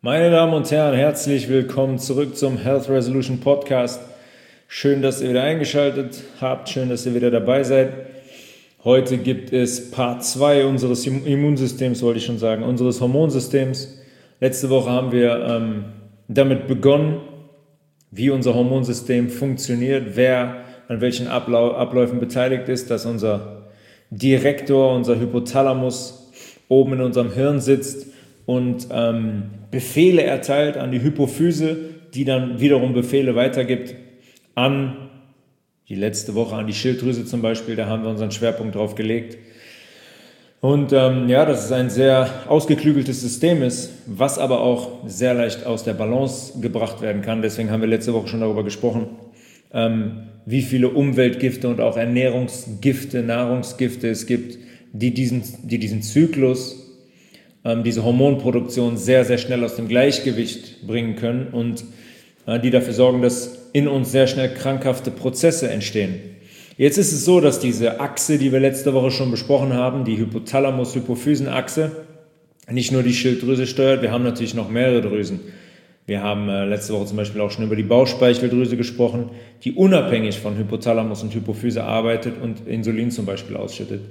Meine Damen und Herren, herzlich willkommen zurück zum Health Resolution Podcast. Schön, dass ihr wieder eingeschaltet habt, schön, dass ihr wieder dabei seid. Heute gibt es Part 2 unseres Immunsystems, wollte ich schon sagen, unseres Hormonsystems. Letzte Woche haben wir damit begonnen, wie unser Hormonsystem funktioniert, wer an welchen Abläufen beteiligt ist, dass unser Direktor, unser Hypothalamus oben in unserem Hirn sitzt und Befehle erteilt an die Hypophyse, die dann wiederum Befehle weitergibt an die letzte Woche, an die Schilddrüse zum Beispiel. Da haben wir unseren Schwerpunkt drauf gelegt. Und dass es ein sehr ausgeklügeltes System ist, was aber auch sehr leicht aus der Balance gebracht werden kann. Deswegen haben wir letzte Woche schon darüber gesprochen, wie viele Umweltgifte und auch Ernährungsgifte, Nahrungsgifte es gibt, die diesen Zyklus, diese Hormonproduktion sehr, sehr schnell aus dem Gleichgewicht bringen können und die dafür sorgen, dass in uns sehr schnell krankhafte Prozesse entstehen. Jetzt ist es so, dass diese Achse, die wir letzte Woche schon besprochen haben, die Hypothalamus-Hypophysen-Achse, nicht nur die Schilddrüse steuert, wir haben natürlich noch mehrere Drüsen. Wir haben letzte Woche zum Beispiel auch schon über die Bauchspeicheldrüse gesprochen, die unabhängig von Hypothalamus und Hypophyse arbeitet und Insulin zum Beispiel ausschüttet.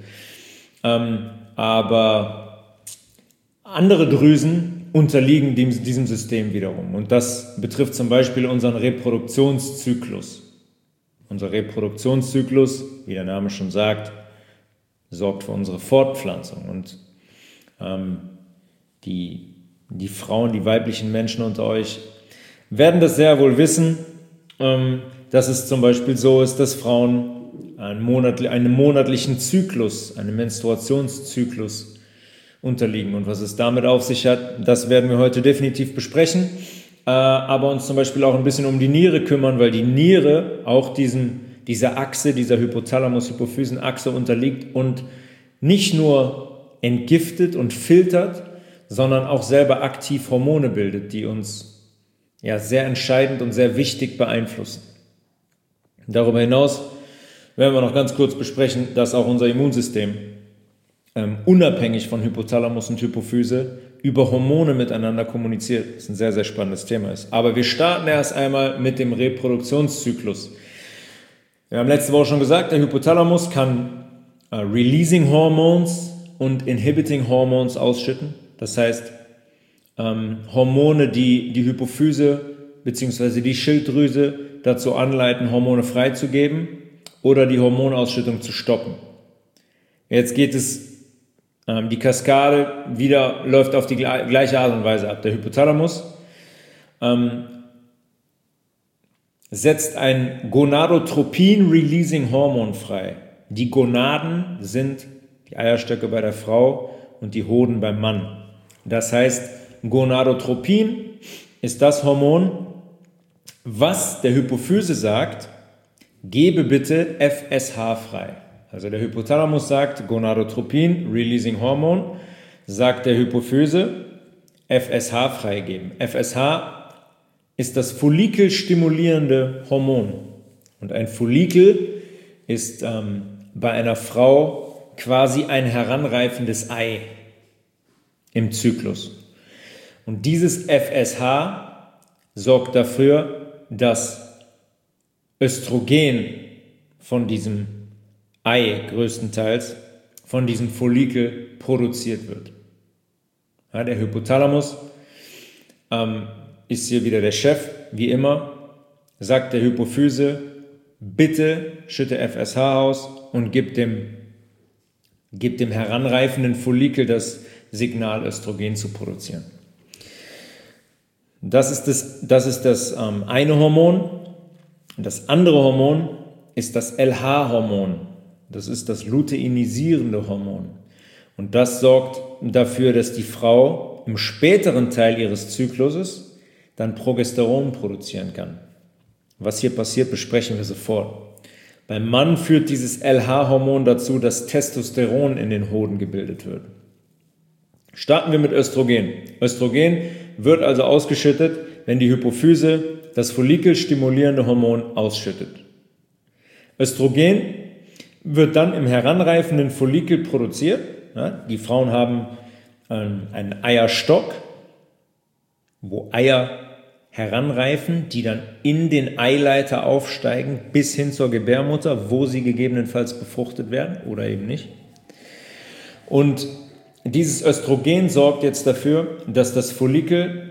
Aber andere Drüsen unterliegen diesem System wiederum. Und das betrifft zum Beispiel unseren Reproduktionszyklus. Unser Reproduktionszyklus, wie der Name schon sagt, sorgt für unsere Fortpflanzung. Und die Frauen, die weiblichen Menschen unter euch werden das sehr wohl wissen, dass es zum Beispiel so ist, dass Frauen einen monatlichen Zyklus, einen Menstruationszyklus unterliegen. Und was es damit auf sich hat, das werden wir heute definitiv besprechen, aber uns zum Beispiel auch ein bisschen um die Niere kümmern, weil die Niere auch dieser Achse, dieser Hypothalamus-Hypophysen-Achse unterliegt und nicht nur entgiftet und filtert, sondern auch selber aktiv Hormone bildet, die uns sehr entscheidend und sehr wichtig beeinflussen. Darüber hinaus werden wir noch ganz kurz besprechen, dass auch unser Immunsystem unabhängig von Hypothalamus und Hypophyse über Hormone miteinander kommuniziert. Das ist ein sehr, sehr spannendes Thema ist. Aber wir starten erst einmal mit dem Reproduktionszyklus. Wir haben letzte Woche schon gesagt, der Hypothalamus kann Releasing Hormones und Inhibiting Hormones ausschütten. Das heißt, Hormone, die die Hypophyse bzw. die Schilddrüse dazu anleiten, Hormone freizugeben oder die Hormonausschüttung zu stoppen. Jetzt geht es, die Kaskade läuft auf die gleiche Art und Weise ab. Der Hypothalamus setzt ein Gonadotropin-Releasing-Hormon frei. Die Gonaden sind die Eierstöcke bei der Frau und die Hoden beim Mann. Das heißt, Gonadotropin ist das Hormon, was der Hypophyse sagt, gebe bitte FSH frei. Also der Hypothalamus sagt Gonadotropin, Releasing Hormon, sagt der Hypophyse FSH freigeben. FSH ist das follikelstimulierende Hormon. Und ein Follikel ist bei einer Frau quasi ein heranreifendes Ei im Zyklus. Und dieses FSH sorgt dafür, dass Östrogen von diesem Ei größtenteils von diesem Follikel produziert wird. Ja, der Hypothalamus ist hier wieder der Chef, wie immer, sagt der Hypophyse, bitte schütte FSH aus und gib dem heranreifenden Follikel das Signal, Östrogen zu produzieren. Das ist das eine Hormon. Und das andere Hormon ist das LH-Hormon. Das ist das luteinisierende Hormon. Und das sorgt dafür, dass die Frau im späteren Teil ihres Zykluses dann Progesteron produzieren kann. Was hier passiert, besprechen wir sofort. Beim Mann führt dieses LH-Hormon dazu, dass Testosteron in den Hoden gebildet wird. Starten wir mit Östrogen. Östrogen wird also ausgeschüttet, wenn die Hypophyse das follikelstimulierende Hormon ausschüttet. Östrogen wird dann im heranreifenden Follikel produziert. Ja, die Frauen haben einen Eierstock wo Eier heranreifen, die dann in den Eileiter aufsteigen bis hin zur Gebärmutter, wo sie gegebenenfalls befruchtet werden oder eben nicht. Und dieses Östrogen sorgt jetzt dafür, dass das Follikel,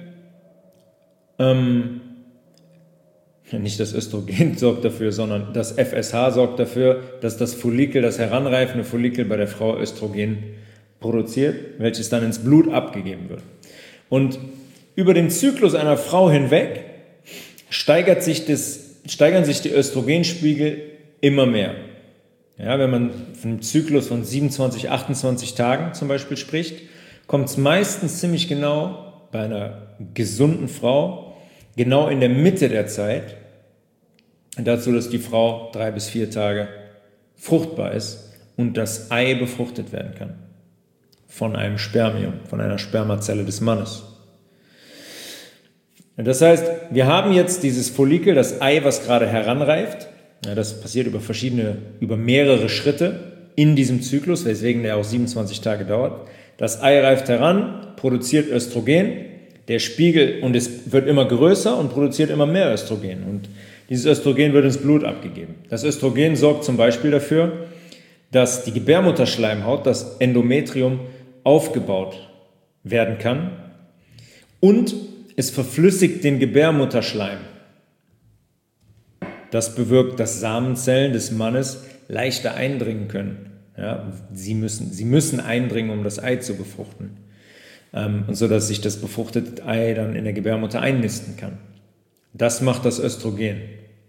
nicht das Östrogen sorgt dafür, sondern das FSH sorgt dafür, dass das Follikel, das heranreifende Follikel bei der Frau Östrogen produziert, welches dann ins Blut abgegeben wird. Und über den Zyklus einer Frau hinweg steigern sich die Östrogenspiegel immer mehr. Ja, wenn man von einem Zyklus von 27, 28 Tagen zum Beispiel spricht, kommt es meistens ziemlich genau bei einer gesunden Frau, genau in der Mitte der Zeit, dazu, dass die Frau 3 bis 4 Tage fruchtbar ist und das Ei befruchtet werden kann. Von einem Spermium, von einer Spermazelle des Mannes. Das heißt, wir haben jetzt dieses Follikel, das Ei, was gerade heranreift. Ja, das passiert über mehrere Schritte in diesem Zyklus, weswegen der auch 27 Tage dauert. Das Ei reift heran, produziert Östrogen, der Spiegel, und es wird immer größer und produziert immer mehr Östrogen. Und dieses Östrogen wird ins Blut abgegeben. Das Östrogen sorgt zum Beispiel dafür, dass die Gebärmutterschleimhaut, das Endometrium, aufgebaut werden kann und es verflüssigt den Gebärmutterschleim. Das bewirkt, dass Samenzellen des Mannes leichter eindringen können. Ja, sie müssen eindringen, um das Ei zu befruchten. Und so, dass sich das befruchtete Ei dann in der Gebärmutter einnisten kann. Das macht das Östrogen.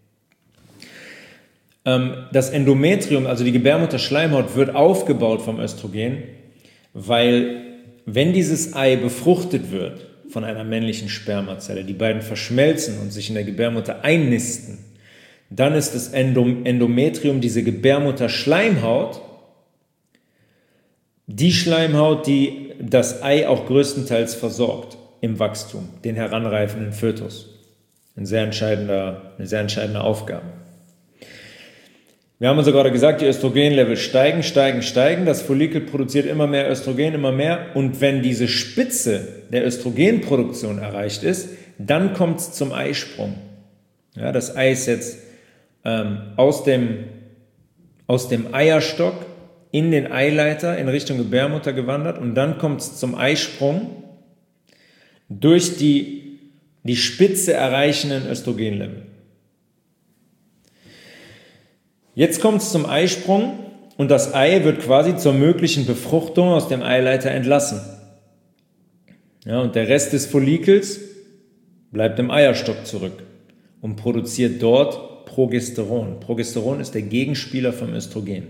Das Endometrium, also die Gebärmutterschleimhaut, wird aufgebaut vom Östrogen, weil wenn dieses Ei befruchtet wird von einer männlichen Spermazelle, die beiden verschmelzen und sich in der Gebärmutter einnisten, dann ist das Endometrium, diese Gebärmutterschleimhaut, die Schleimhaut, die das Ei auch größtenteils versorgt im Wachstum, den heranreifenden Fötus. Eine sehr entscheidende Aufgabe. Wir haben also gerade gesagt, die Östrogenlevel steigen. Das Follikel produziert immer mehr Östrogen, immer mehr. Und wenn diese Spitze der Östrogenproduktion erreicht ist, dann kommt es zum Eisprung. Ja, das Ei ist jetzt aus dem Eierstock in den Eileiter in Richtung Gebärmutter gewandert und dann kommt es zum Eisprung durch die Spitze erreichenden Östrogenlevel. Jetzt kommt es zum Eisprung und das Ei wird quasi zur möglichen Befruchtung aus dem Eileiter entlassen. Ja, und der Rest des Follikels bleibt im Eierstock zurück und produziert dort Progesteron. Progesteron ist der Gegenspieler vom Östrogen.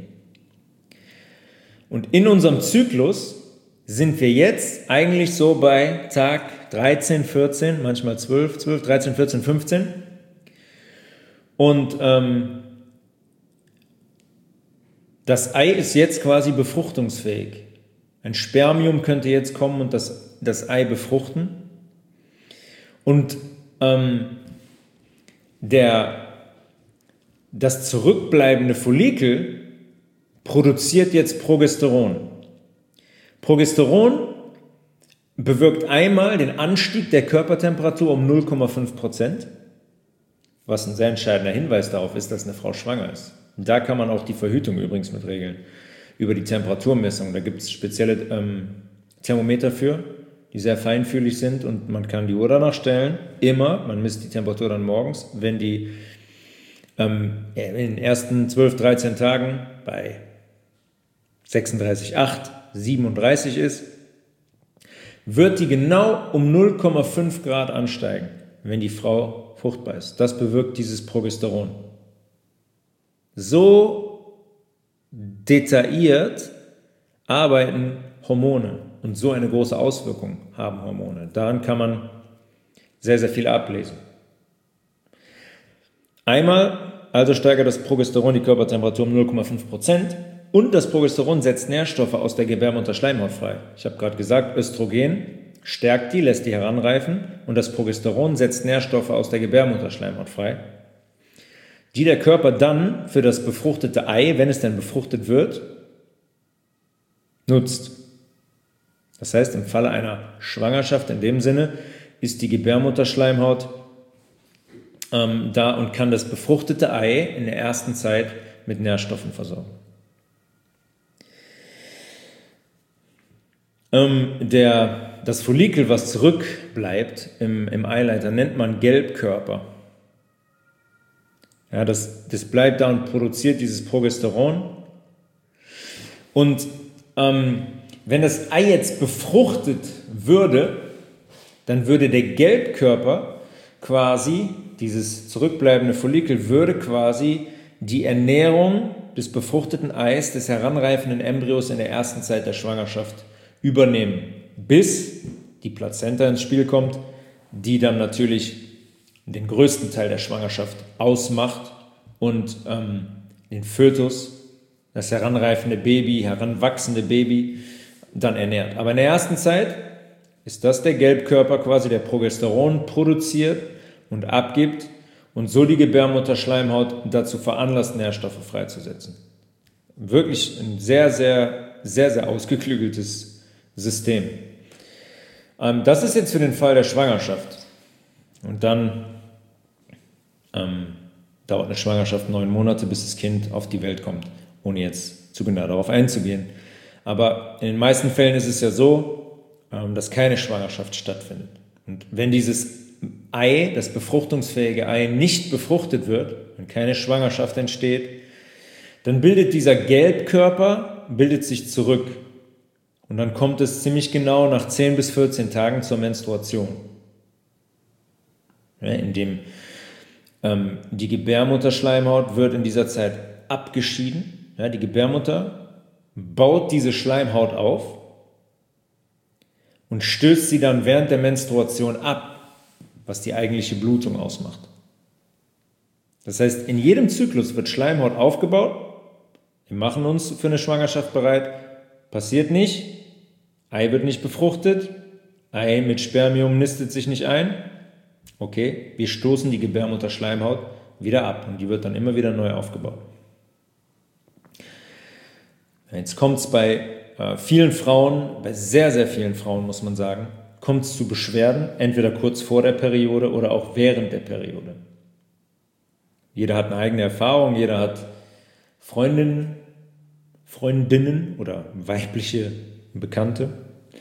Und in unserem Zyklus sind wir jetzt eigentlich so bei Tag 13, 14, manchmal 12, 13, 14, 15. Und das Ei ist jetzt quasi befruchtungsfähig. Ein Spermium könnte jetzt kommen und das Ei befruchten. Und das zurückbleibende Follikel produziert jetzt Progesteron. Progesteron bewirkt einmal den Anstieg der Körpertemperatur um 0,5%, was ein sehr entscheidender Hinweis darauf ist, dass eine Frau schwanger ist. Und da kann man auch die Verhütung übrigens mit regeln, über die Temperaturmessung. Da gibt es spezielle Thermometer für, die sehr feinfühlig sind und man kann die Uhr danach stellen, immer, man misst die Temperatur dann morgens, wenn die in den ersten 12, 13 Tagen bei 36,8, 37 ist, wird die genau um 0,5 Grad ansteigen, wenn die Frau fruchtbar ist. Das bewirkt dieses Progesteron. So detailliert arbeiten Hormone und so eine große Auswirkung haben Hormone. Daran kann man sehr, sehr viel ablesen. Einmal also steigert das Progesteron die Körpertemperatur um 0,5% und das Progesteron setzt Nährstoffe aus der Gebärmutterschleimhaut frei. Ich habe gerade gesagt, Östrogen stärkt die, lässt die heranreifen und das Progesteron setzt Nährstoffe aus der Gebärmutterschleimhaut frei, die der Körper dann für das befruchtete Ei, wenn es denn befruchtet wird, nutzt. Das heißt, im Falle einer Schwangerschaft in dem Sinne ist die Gebärmutterschleimhaut da und kann das befruchtete Ei in der ersten Zeit mit Nährstoffen versorgen. Das Follikel, was zurückbleibt im Eileiter, nennt man Gelbkörper. Ja, das bleibt da und produziert dieses Progesteron. Und wenn das Ei jetzt befruchtet würde, dann würde der Gelbkörper quasi, dieses zurückbleibende Follikel, würde quasi die Ernährung des befruchteten Eis, des heranreifenden Embryos in der ersten Zeit der Schwangerschaft übernehmen, bis die Plazenta ins Spiel kommt, die dann natürlich den größten Teil der Schwangerschaft ausmacht und den Fötus, das heranreifende Baby, heranwachsende Baby, dann ernährt. Aber in der ersten Zeit ist das der Gelbkörper quasi, der Progesteron produziert und abgibt und so die Gebärmutterschleimhaut dazu veranlasst, Nährstoffe freizusetzen. Wirklich ein sehr, sehr, sehr, sehr ausgeklügeltes System. Das ist jetzt für den Fall der Schwangerschaft. Und dann dauert eine Schwangerschaft 9 Monate, bis das Kind auf die Welt kommt, ohne jetzt zu genau darauf einzugehen. Aber in den meisten Fällen ist es ja so, dass keine Schwangerschaft stattfindet. Und wenn dieses Ei, das befruchtungsfähige Ei, nicht befruchtet wird, wenn keine Schwangerschaft entsteht, dann bildet dieser Gelbkörper sich zurück. Und dann kommt es ziemlich genau nach 10 bis 14 Tagen zur Menstruation. Ja, indem die Gebärmutterschleimhaut wird in dieser Zeit abgeschieden. Ja, die Gebärmutter baut diese Schleimhaut auf und stößt sie dann während der Menstruation ab, was die eigentliche Blutung ausmacht. Das heißt, in jedem Zyklus wird Schleimhaut aufgebaut. Wir machen uns für eine Schwangerschaft bereit. Passiert nicht. Ei wird nicht befruchtet. Ei mit Spermium nistet sich nicht ein. Okay, wir stoßen die Gebärmutterschleimhaut wieder ab und die wird dann immer wieder neu aufgebaut. Jetzt kommt es bei vielen Frauen, bei sehr, sehr vielen Frauen muss man sagen, kommt es zu Beschwerden, entweder kurz vor der Periode oder auch während der Periode. Jeder hat eine eigene Erfahrung, jeder hat Freundinnen oder weibliche Bekannte.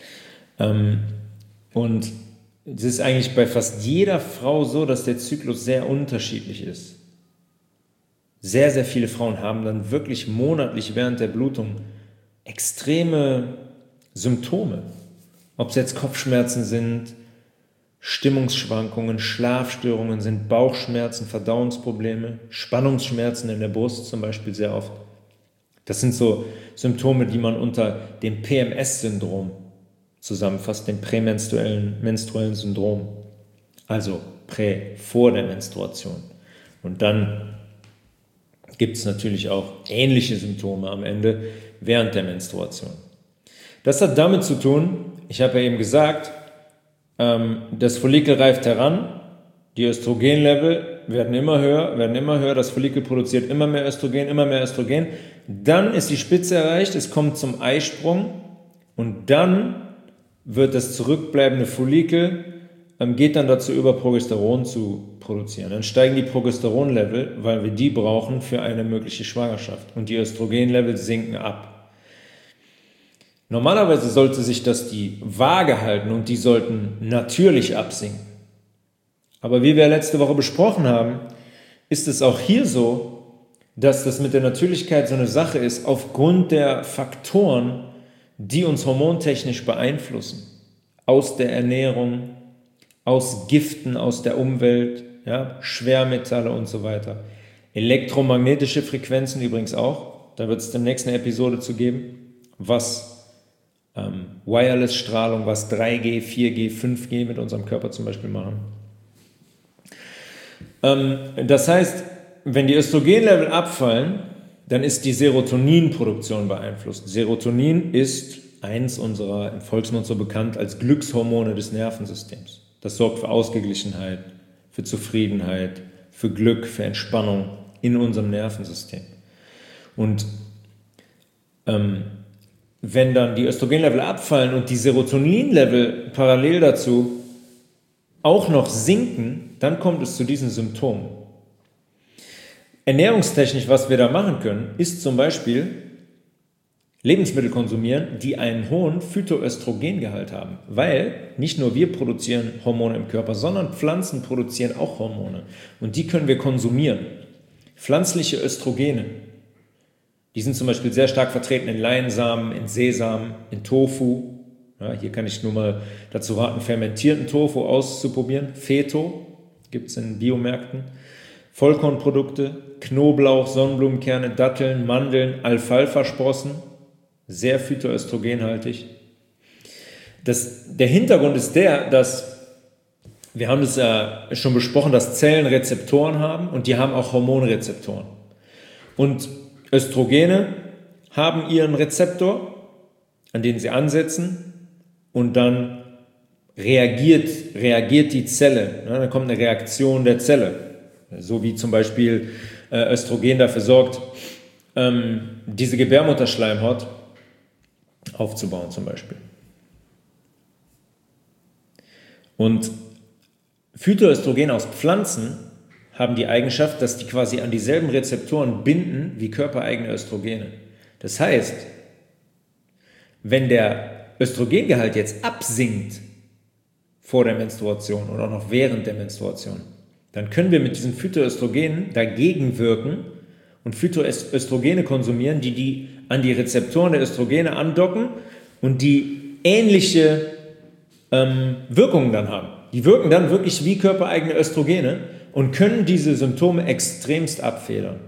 Und es ist eigentlich bei fast jeder Frau so, dass der Zyklus sehr unterschiedlich ist. Sehr, sehr viele Frauen haben dann wirklich monatlich während der Blutung extreme Symptome. Ob es jetzt Kopfschmerzen sind, Stimmungsschwankungen, Schlafstörungen sind, Bauchschmerzen, Verdauungsprobleme, Spannungsschmerzen in der Brust zum Beispiel sehr oft. Das sind so Symptome, die man unter dem PMS-Syndrom zusammenfasst, dem prämenstruellen Syndrom, also vor der Menstruation. Und dann gibt es natürlich auch ähnliche Symptome am Ende während der Menstruation. Das hat damit zu tun, ich habe ja eben gesagt, das Follikel reift heran, die Östrogenlevel werden immer höher, das Follikel produziert immer mehr Östrogen, dann ist die Spitze erreicht, es kommt zum Eisprung und dann wird das zurückbleibende Follikel, geht dann dazu über, Progesteron zu produzieren. Dann steigen die Progesteronlevel, weil wir die brauchen für eine mögliche Schwangerschaft und die Östrogenlevel sinken ab. Normalerweise sollte sich das die Waage halten und die sollten natürlich absinken. Aber wie wir letzte Woche besprochen haben, ist es auch hier so, dass das mit der Natürlichkeit so eine Sache ist, aufgrund der Faktoren, die uns hormontechnisch beeinflussen. Aus der Ernährung, aus Giften aus der Umwelt, ja, Schwermetalle und so weiter. Elektromagnetische Frequenzen übrigens auch. Da wird es demnächst eine Episode zu geben, was Wireless-Strahlung, was 3G, 4G, 5G mit unserem Körper zum Beispiel machen. Das heißt, wenn die Östrogenlevel abfallen, dann ist die Serotoninproduktion beeinflusst. Serotonin ist eins unserer, im Volksmund so bekannt als Glückshormone des Nervensystems. Das sorgt für Ausgeglichenheit, für Zufriedenheit, für Glück, für Entspannung in unserem Nervensystem. Und wenn dann die Östrogenlevel abfallen und die Serotoninlevel parallel dazu auch noch sinken, dann kommt es zu diesen Symptomen. Ernährungstechnisch, was wir da machen können, ist zum Beispiel Lebensmittel konsumieren, die einen hohen Phytoöstrogengehalt haben, weil nicht nur wir produzieren Hormone im Körper, sondern Pflanzen produzieren auch Hormone und die können wir konsumieren. Pflanzliche Östrogene, die sind zum Beispiel sehr stark vertreten in Leinsamen, in Sesam, in Tofu. Ja, hier kann ich nur mal dazu raten, fermentierten Tofu auszuprobieren. Feto gibt es in Biomärkten. Vollkornprodukte, Knoblauch, Sonnenblumenkerne, Datteln, Mandeln, Alfalfa-Sprossen, sehr phytoöstrogenhaltig. Der Hintergrund ist dass wir haben es ja schon besprochen, dass Zellen Rezeptoren haben und die haben auch Hormonrezeptoren. Und Östrogene haben ihren Rezeptor, an den sie ansetzen und dann reagiert die Zelle. Ja, dann kommt eine Reaktion der Zelle. So wie zum Beispiel Östrogen dafür sorgt, diese Gebärmutterschleimhaut aufzubauen zum Beispiel. Und Phytoöstrogene aus Pflanzen haben die Eigenschaft, dass die quasi an dieselben Rezeptoren binden wie körpereigene Östrogene. Das heißt, wenn der Östrogengehalt jetzt absinkt vor der Menstruation oder auch noch während der Menstruation, dann können wir mit diesen Phytoöstrogenen dagegen wirken und Phytoöstrogene konsumieren, die an die Rezeptoren der Östrogene andocken und die ähnliche Wirkungen dann haben. Die wirken dann wirklich wie körpereigene Östrogene und können diese Symptome extremst abfedern.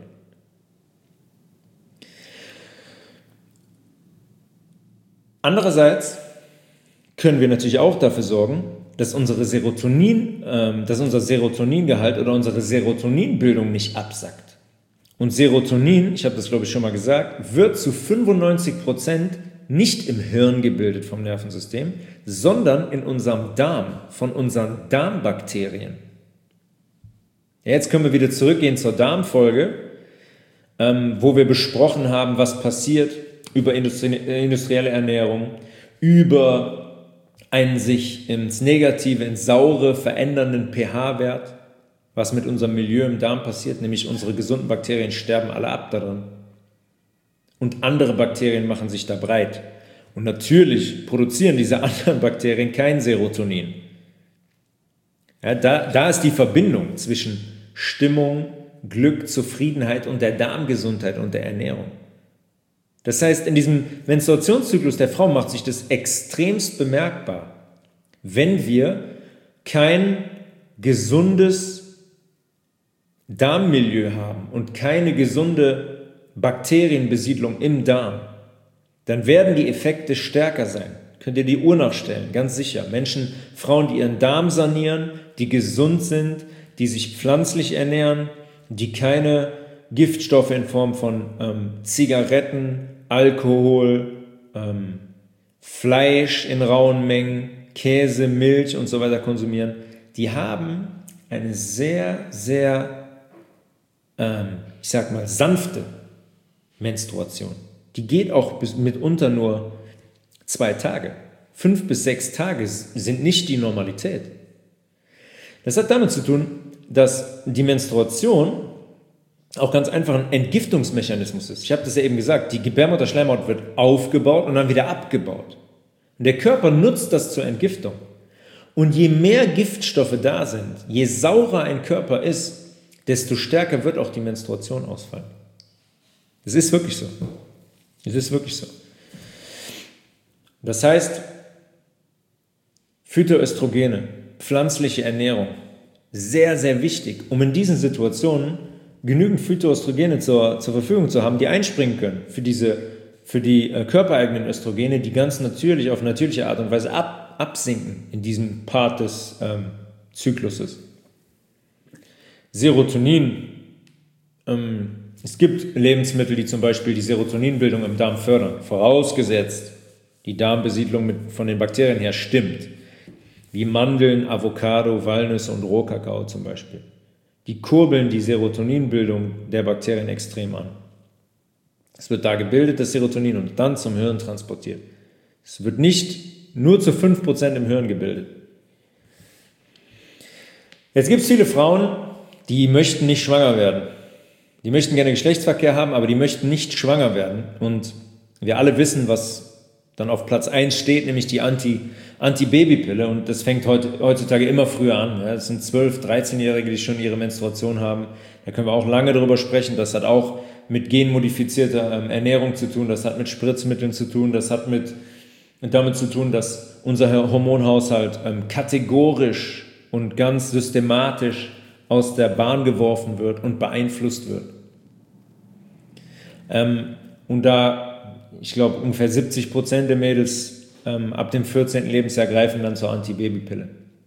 Andererseits können wir natürlich auch dafür sorgen, dass unser Serotoningehalt oder unsere Serotoninbildung nicht absackt. Und Serotonin, ich habe das glaube ich schon mal gesagt, wird zu 95% nicht im Hirn gebildet vom Nervensystem, sondern in unserem Darm, von unseren Darmbakterien. Ja, jetzt können wir wieder zurückgehen zur Darmfolge, wo wir besprochen haben, was passiert über industrielle Ernährung, über einen sich ins Negative, ins Saure verändernden pH-Wert, was mit unserem Milieu im Darm passiert, nämlich unsere gesunden Bakterien sterben alle ab darin. Und andere Bakterien machen sich da breit. Und natürlich produzieren diese anderen Bakterien kein Serotonin. Ja, da ist die Verbindung zwischen Stimmung, Glück, Zufriedenheit und der Darmgesundheit und der Ernährung. Das heißt, in diesem Menstruationszyklus der Frau macht sich das extremst bemerkbar, wenn wir kein gesundes Darmmilieu haben und keine gesunde Bakterienbesiedlung im Darm, dann werden die Effekte stärker sein. Könnt ihr die Uhr nachstellen, ganz sicher. Menschen, Frauen, die ihren Darm sanieren, die gesund sind, die sich pflanzlich ernähren, die keine Giftstoffe in Form von Zigaretten, Alkohol, Fleisch in rauen Mengen, Käse, Milch und so weiter konsumieren, die haben eine sehr, sehr, sanfte Menstruation. Die geht auch mitunter nur 2 Tage. 5 bis 6 Tage sind nicht die Normalität. Das hat damit zu tun, dass die Menstruation auch ganz einfach ein Entgiftungsmechanismus ist. Ich habe das ja eben gesagt, die Gebärmutterschleimhaut wird aufgebaut und dann wieder abgebaut. Und der Körper nutzt das zur Entgiftung. Und je mehr Giftstoffe da sind, je saurer ein Körper ist, desto stärker wird auch die Menstruation ausfallen. Es ist wirklich so. Es ist wirklich so. Das heißt, Phytoöstrogene, pflanzliche Ernährung, sehr, sehr wichtig, um in diesen Situationen genügend Phytoöstrogene zur Verfügung zu haben, die einspringen können für die körpereigenen Östrogene, die ganz natürlich, auf natürliche Art und Weise absinken in diesem Part des Zykluses. Serotonin. Es gibt Lebensmittel, die zum Beispiel die Serotoninbildung im Darm fördern, vorausgesetzt die Darmbesiedlung von den Bakterien her stimmt, wie Mandeln, Avocado, Walnüsse und Rohkakao zum Beispiel. Die kurbeln die Serotoninbildung der Bakterien extrem an. Es wird da gebildet, das Serotonin, und dann zum Hirn transportiert. Es wird nicht nur zu 5% im Hirn gebildet. Jetzt gibt es viele Frauen, die möchten nicht schwanger werden. Die möchten gerne Geschlechtsverkehr haben, aber die möchten nicht schwanger werden. Und wir alle wissen, was dann auf Platz 1 steht, nämlich die Anti-Baby-Pille. Und das fängt heutzutage immer früher an. Ja, das sind 12-, 13-Jährige, die schon ihre Menstruation haben. Da können wir auch lange drüber sprechen. Das hat auch mit genmodifizierter Ernährung zu tun. Das hat mit Spritzmitteln zu tun. Das hat damit zu tun, dass unser Hormonhaushalt kategorisch und ganz systematisch aus der Bahn geworfen wird und beeinflusst wird. Und da, ich glaube, ungefähr 70% der Mädels ab dem 14. Lebensjahr greifen dann zur Antibabypille.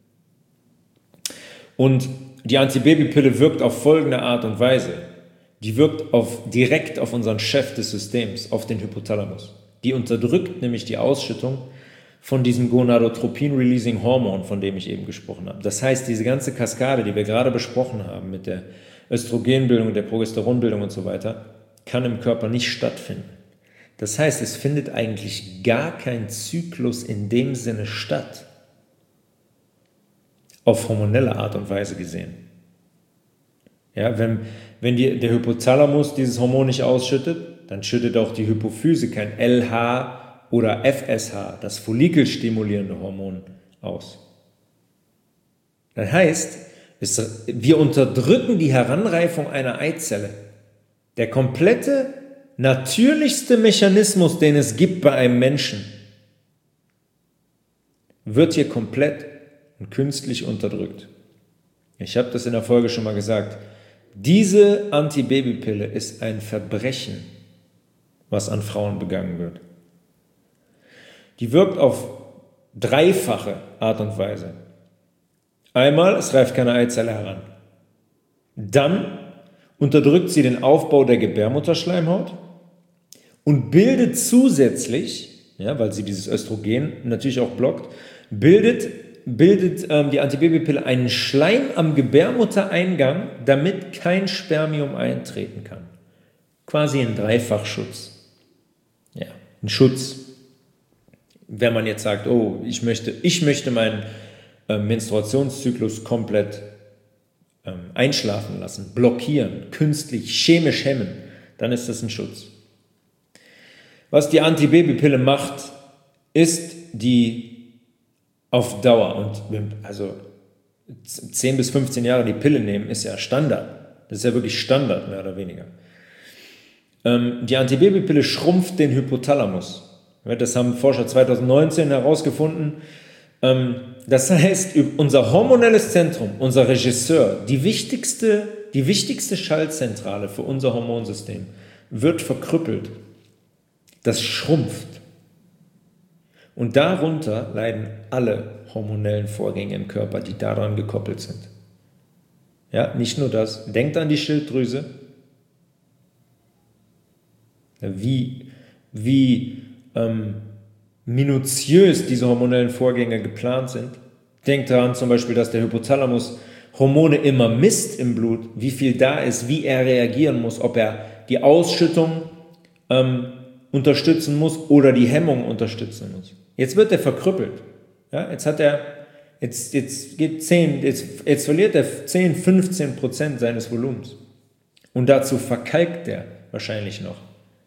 Und die Antibabypille wirkt auf folgende Art und Weise. Die wirkt direkt auf unseren Chef des Systems, auf den Hypothalamus. Die unterdrückt nämlich die Ausschüttung von diesem Gonadotropin-Releasing-Hormon, von dem ich eben gesprochen habe. Das heißt, diese ganze Kaskade, die wir gerade besprochen haben mit der Östrogenbildung, der Progesteronbildung und so weiter, kann im Körper nicht stattfinden. Das heißt, es findet eigentlich gar kein Zyklus in dem Sinne statt, auf hormonelle Art und Weise gesehen. Ja, wenn der Hypothalamus dieses Hormon nicht ausschüttet, dann schüttet auch die Hypophyse kein LH oder FSH, das follikelstimulierende Hormon, aus. Das heißt, wir unterdrücken die Heranreifung einer Eizelle. Der komplette, natürlichste Mechanismus, den es gibt bei einem Menschen, wird hier komplett und künstlich unterdrückt. Ich habe das in der Folge schon mal gesagt. Diese Antibabypille ist ein Verbrechen, was an Frauen begangen wird. Die wirkt auf dreifache Art und Weise. Einmal, es reift keine Eizelle heran. Dann unterdrückt sie den Aufbau der Gebärmutterschleimhaut und bildet zusätzlich, ja, weil sie dieses Östrogen natürlich auch blockt, bildet die Antibabypille einen Schleim am Gebärmuttereingang, damit kein Spermium eintreten kann. Quasi ein Dreifachschutz. Ja, ein Schutz. Wenn man jetzt sagt, oh, ich möchte meinen Menstruationszyklus komplett einschlafen lassen, blockieren, künstlich, chemisch hemmen, dann ist das ein Schutz. Was die Antibabypille macht, ist die auf Dauer, und also 10 bis 15 Jahre die Pille nehmen, ist ja Standard. Das ist ja wirklich Standard, mehr oder weniger. Die Antibabypille schrumpft den Hypothalamus. Das haben Forscher 2019 herausgefunden. Das heißt, unser hormonelles Zentrum, unser Regisseur, die wichtigste Schaltzentrale für unser Hormonsystem, wird verkrüppelt. Das schrumpft. Und darunter leiden alle hormonellen Vorgänge im Körper, die daran gekoppelt sind. Ja, nicht nur das. Denkt an die Schilddrüse. Wie minutiös diese hormonellen Vorgänge geplant sind. Denkt daran zum Beispiel, dass der Hypothalamus Hormone immer misst im Blut, wie viel da ist, wie er reagieren muss, ob er die Ausschüttung unterstützen muss oder die Hemmung unterstützen muss. Jetzt wird er verkrüppelt. Ja, jetzt verliert er 10-15% seines Volumens. Und dazu verkalkt er wahrscheinlich noch.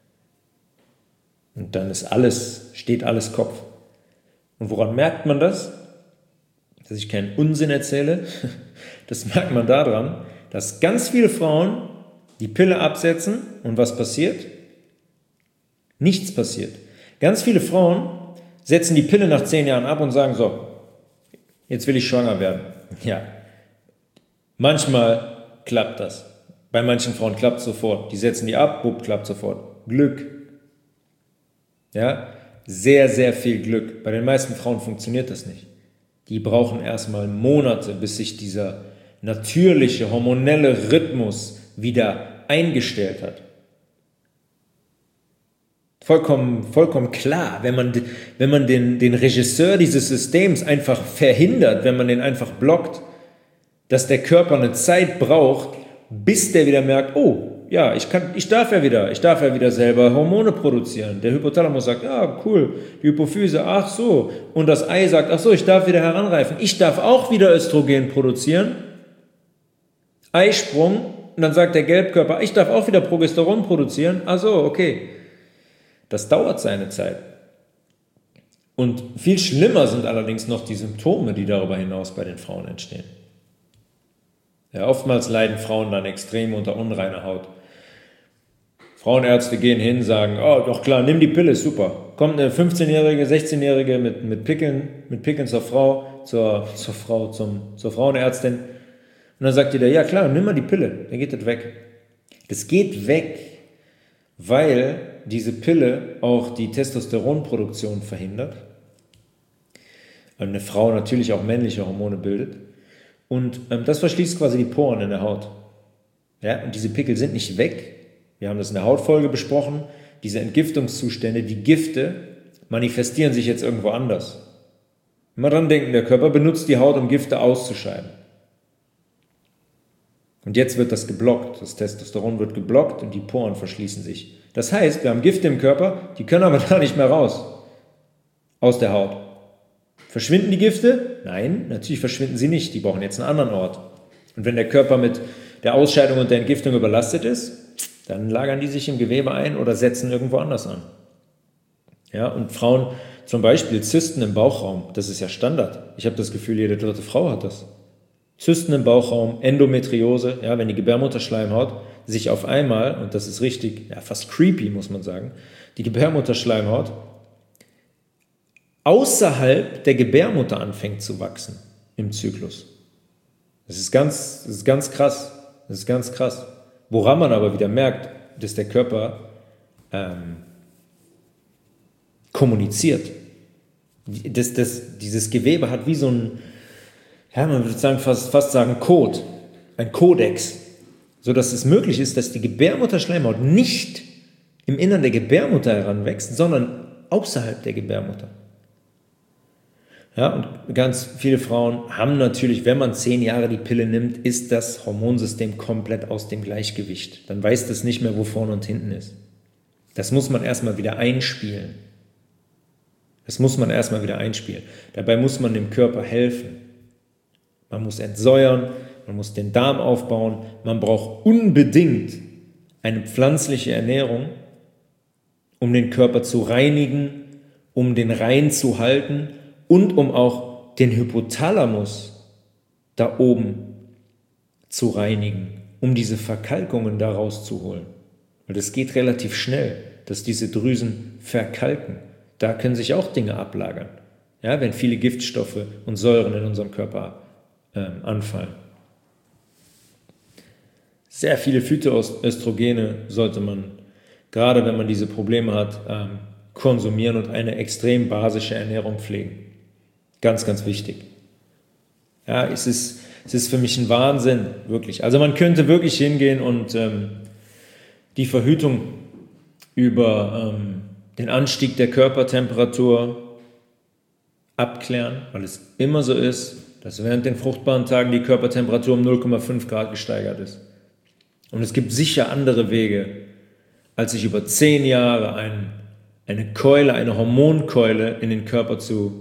Und dann steht alles Kopf. Und woran merkt man das? Dass ich keinen Unsinn erzähle. Das merkt man daran, dass ganz viele Frauen die Pille absetzen und was passiert? Nichts passiert. Ganz viele Frauen setzen die Pille nach 10 Jahren ab und sagen so, jetzt will ich schwanger werden. Ja, manchmal klappt das. Bei manchen Frauen klappt es sofort. Die setzen die ab, bupp, klappt sofort. Glück. Ja, sehr, sehr viel Glück. Bei den meisten Frauen funktioniert das nicht. Die brauchen erstmal Monate, bis sich dieser natürliche, hormonelle Rhythmus wieder eingestellt hat. Vollkommen klar, wenn man den Regisseur dieses Systems einfach verhindert, wenn man den einfach blockt, dass der Körper eine Zeit braucht, bis der wieder merkt, oh, ja, ich darf ja wieder selber Hormone produzieren. Der Hypothalamus sagt, ja, cool, die Hypophyse, ach so, und das Ei sagt, ach so, ich darf wieder heranreifen, ich darf auch wieder Östrogen produzieren. Eisprung und dann sagt der Gelbkörper, ich darf auch wieder Progesteron produzieren. Ach so, okay. Das dauert seine Zeit. Und viel schlimmer sind allerdings noch die Symptome, die darüber hinaus bei den Frauen entstehen. Ja, oftmals leiden Frauen dann extrem unter unreiner Haut. Frauenärzte gehen hin, sagen, oh, doch klar, nimm die Pille, super. Kommt eine 15-Jährige, 16-Jährige mit Pickeln zur Frauenärztin. Und dann sagt die da, ja klar, nimm mal die Pille, dann geht das weg. Das geht weg, weil diese Pille auch die Testosteronproduktion verhindert. Eine Frau natürlich auch männliche Hormone bildet. Und das verschließt quasi die Poren in der Haut. Ja, und diese Pickel sind nicht weg. Wir haben das in der Hautfolge besprochen. Diese Entgiftungszustände, die Gifte, manifestieren sich jetzt irgendwo anders. Immer dran denken, der Körper benutzt die Haut, um Gifte auszuscheiden. Und jetzt wird das geblockt. Das Testosteron wird geblockt und die Poren verschließen sich. Das heißt, wir haben Gifte im Körper, die können aber da nicht mehr raus. Aus der Haut. Verschwinden die Gifte? Nein, natürlich verschwinden sie nicht. Die brauchen jetzt einen anderen Ort. Und wenn der Körper mit der Ausscheidung und der Entgiftung überlastet ist, dann lagern die sich im Gewebe ein oder setzen irgendwo anders an. Ja, und Frauen, zum Beispiel Zysten im Bauchraum, das ist ja Standard. Ich habe das Gefühl, jede dritte Frau hat das. Zysten im Bauchraum, Endometriose, ja, wenn die Gebärmutterschleimhaut sich auf einmal, und das ist richtig, ja, fast creepy, muss man sagen, die Gebärmutterschleimhaut außerhalb der Gebärmutter anfängt zu wachsen im Zyklus. Das ist ganz krass. Das ist ganz krass. Woran man aber wieder merkt, dass der Körper kommuniziert. Dieses Gewebe hat wie so ein, ja, man würde sagen, fast sagen Code, ein Kodex, sodass es möglich ist, dass die Gebärmutterschleimhaut nicht im Innern der Gebärmutter heranwächst, sondern außerhalb der Gebärmutter. Ja, und ganz viele Frauen haben natürlich, wenn man 10 Jahre die Pille nimmt, ist das Hormonsystem komplett aus dem Gleichgewicht. Dann weiß das nicht mehr, wo vorne und hinten ist. Das muss man erstmal wieder einspielen. Dabei muss man dem Körper helfen. Man muss entsäuern, man muss den Darm aufbauen. Man braucht unbedingt eine pflanzliche Ernährung, um den Körper zu reinigen, um den rein zu halten und um auch den Hypothalamus da oben zu reinigen, um diese Verkalkungen da rauszuholen. Weil das geht relativ schnell, dass diese Drüsen verkalken. Da können sich auch Dinge ablagern, ja, wenn viele Giftstoffe und Säuren in unserem Körper anfallen. Sehr viele Phytoöstrogene sollte man, gerade wenn man diese Probleme hat, konsumieren und eine extrem basische Ernährung pflegen. Ganz, ganz wichtig. Ja, es ist für mich ein Wahnsinn, wirklich. Also man könnte wirklich hingehen und die Verhütung über den Anstieg der Körpertemperatur abklären, weil es immer so ist, dass während den fruchtbaren Tagen die Körpertemperatur um 0,5 Grad gesteigert ist. Und es gibt sicher andere Wege, als sich über 10 Jahre eine Keule, eine Hormonkeule in den Körper zu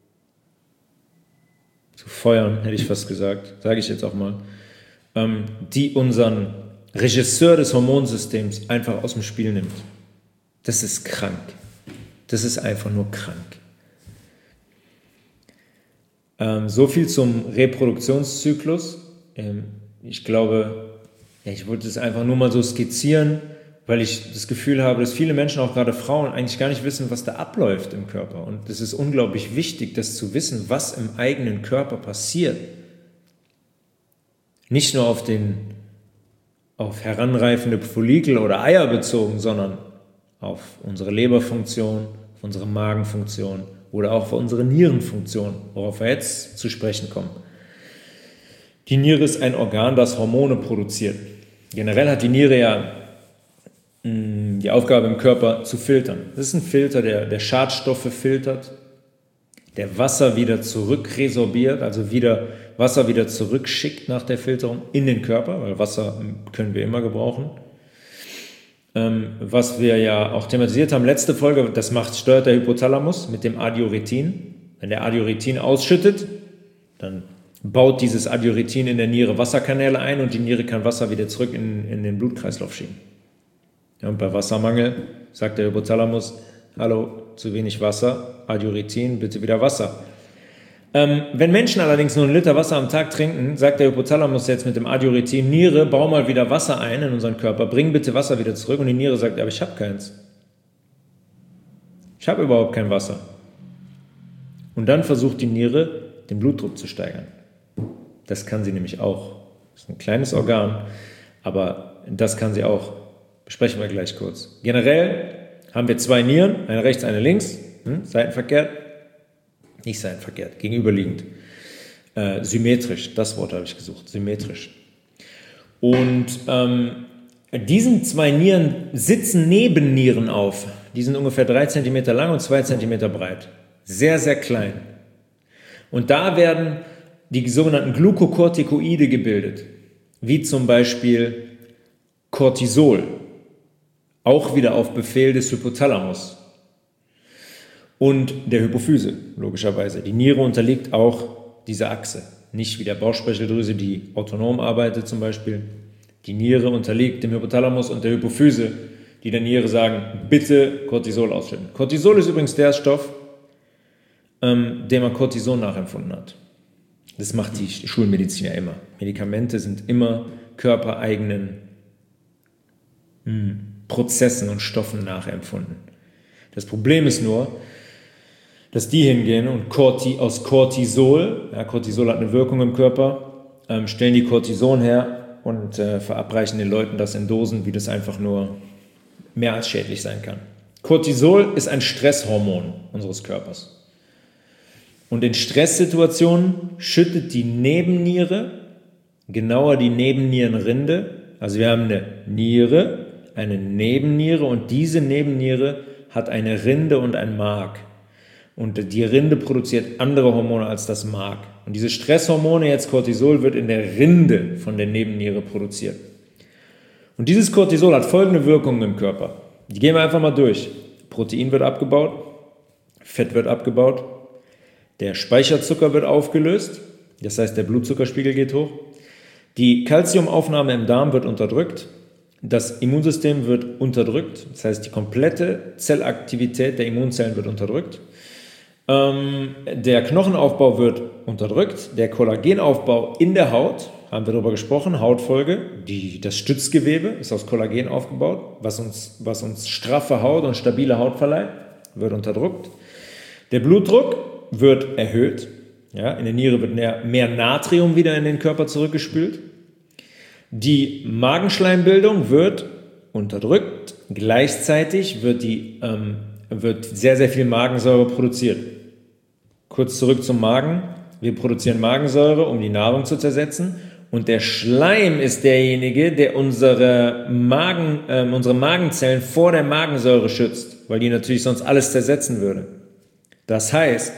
feuern, hätte ich fast gesagt, sage ich jetzt auch mal, die unseren Regisseur des Hormonsystems einfach aus dem Spiel nimmt. Das ist krank. Das ist einfach nur krank. So viel zum Reproduktionszyklus. Ich glaube, ich wollte es einfach nur mal so skizzieren, weil ich das Gefühl habe, dass viele Menschen, auch gerade Frauen, eigentlich gar nicht wissen, was da abläuft im Körper. Und es ist unglaublich wichtig, das zu wissen, was im eigenen Körper passiert. Nicht nur auf heranreifende Follikel oder Eier bezogen, sondern auf unsere Leberfunktion, auf unsere Magenfunktion oder auch auf unsere Nierenfunktion, worauf wir jetzt zu sprechen kommen. Die Niere ist ein Organ, das Hormone produziert. Generell hat die Niere ja die Aufgabe im Körper zu filtern. Das ist ein Filter, der Schadstoffe filtert, der Wasser wieder zurückresorbiert, also Wasser wieder zurückschickt nach der Filterung in den Körper, weil Wasser können wir immer gebrauchen. Was wir ja auch thematisiert haben, letzte Folge, das steuert der Hypothalamus mit dem Adiuretin. Wenn der Adiuretin ausschüttet, dann baut dieses Adiuretin in der Niere Wasserkanäle ein und die Niere kann Wasser wieder zurück in den Blutkreislauf schieben. Ja, und bei Wassermangel sagt der Hypothalamus, hallo, zu wenig Wasser, Adiuretin, bitte wieder Wasser. Wenn Menschen allerdings nur 1 Liter Wasser am Tag trinken, sagt der Hypothalamus jetzt mit dem Adiuretin, Niere, bau mal wieder Wasser ein in unseren Körper, bring bitte Wasser wieder zurück. Und die Niere sagt, aber ich habe keins. Ich habe überhaupt kein Wasser. Und dann versucht die Niere, den Blutdruck zu steigern. Das kann sie nämlich auch. Das ist ein kleines Organ, aber das kann sie auch. Besprechen wir gleich kurz. Generell haben wir 2 Nieren, eine rechts, eine links, seitenverkehrt. Nicht seitenverkehrt, gegenüberliegend. Symmetrisch, das Wort habe ich gesucht, symmetrisch. Und diesen 2 Nieren sitzen Nebennieren auf. Die sind ungefähr 3 cm lang und 2 cm breit. Sehr, sehr klein. Und da werden die sogenannten Glukokortikoide gebildet, wie zum Beispiel Cortisol, auch wieder auf Befehl des Hypothalamus. Und der Hypophyse, logischerweise. Die Niere unterliegt auch dieser Achse. Nicht wie der Bauchspeicheldrüse, die autonom arbeitet zum Beispiel. Die Niere unterliegt dem Hypothalamus und der Hypophyse, die der Niere sagen, bitte Cortisol ausschütten. Cortisol ist übrigens der Stoff, dem man Cortison nachempfunden hat. Das macht die Schulmedizin ja immer. Medikamente sind immer körpereigenen Prozessen und Stoffen nachempfunden. Das Problem ist nur, dass die hingehen und aus Cortisol, ja, Cortisol hat eine Wirkung im Körper, stellen die Cortison her und verabreichen den Leuten das in Dosen, wie das einfach nur mehr als schädlich sein kann. Cortisol ist ein Stresshormon unseres Körpers. Und in Stresssituationen schüttet die Nebenniere, genauer die Nebennierenrinde, also wir haben eine Niere, eine Nebenniere und diese Nebenniere hat eine Rinde und ein Mark. Und die Rinde produziert andere Hormone als das Mark. Und diese Stresshormone, jetzt Cortisol, wird in der Rinde von der Nebenniere produziert. Und dieses Cortisol hat folgende Wirkungen im Körper. Die gehen wir einfach mal durch. Protein wird abgebaut, Fett wird abgebaut, der Speicherzucker wird aufgelöst, das heißt der Blutzuckerspiegel geht hoch, die Calciumaufnahme im Darm wird unterdrückt, das Immunsystem wird unterdrückt, das heißt die komplette Zellaktivität der Immunzellen wird unterdrückt, der Knochenaufbau wird unterdrückt, der Kollagenaufbau in der Haut, haben wir darüber gesprochen, Hautfolge, das Stützgewebe ist aus Kollagen aufgebaut, was uns straffe Haut und stabile Haut verleiht, wird unterdrückt. Der Blutdruck wird erhöht, ja, in der Niere wird mehr Natrium wieder in den Körper zurückgespült. Die Magenschleimbildung wird unterdrückt, gleichzeitig wird sehr, sehr viel Magensäure produziert. Kurz zurück zum Magen. Wir produzieren Magensäure, um die Nahrung zu zersetzen. Und der Schleim ist derjenige, der unsere Magenzellen vor der Magensäure schützt, weil die natürlich sonst alles zersetzen würde. Das heißt,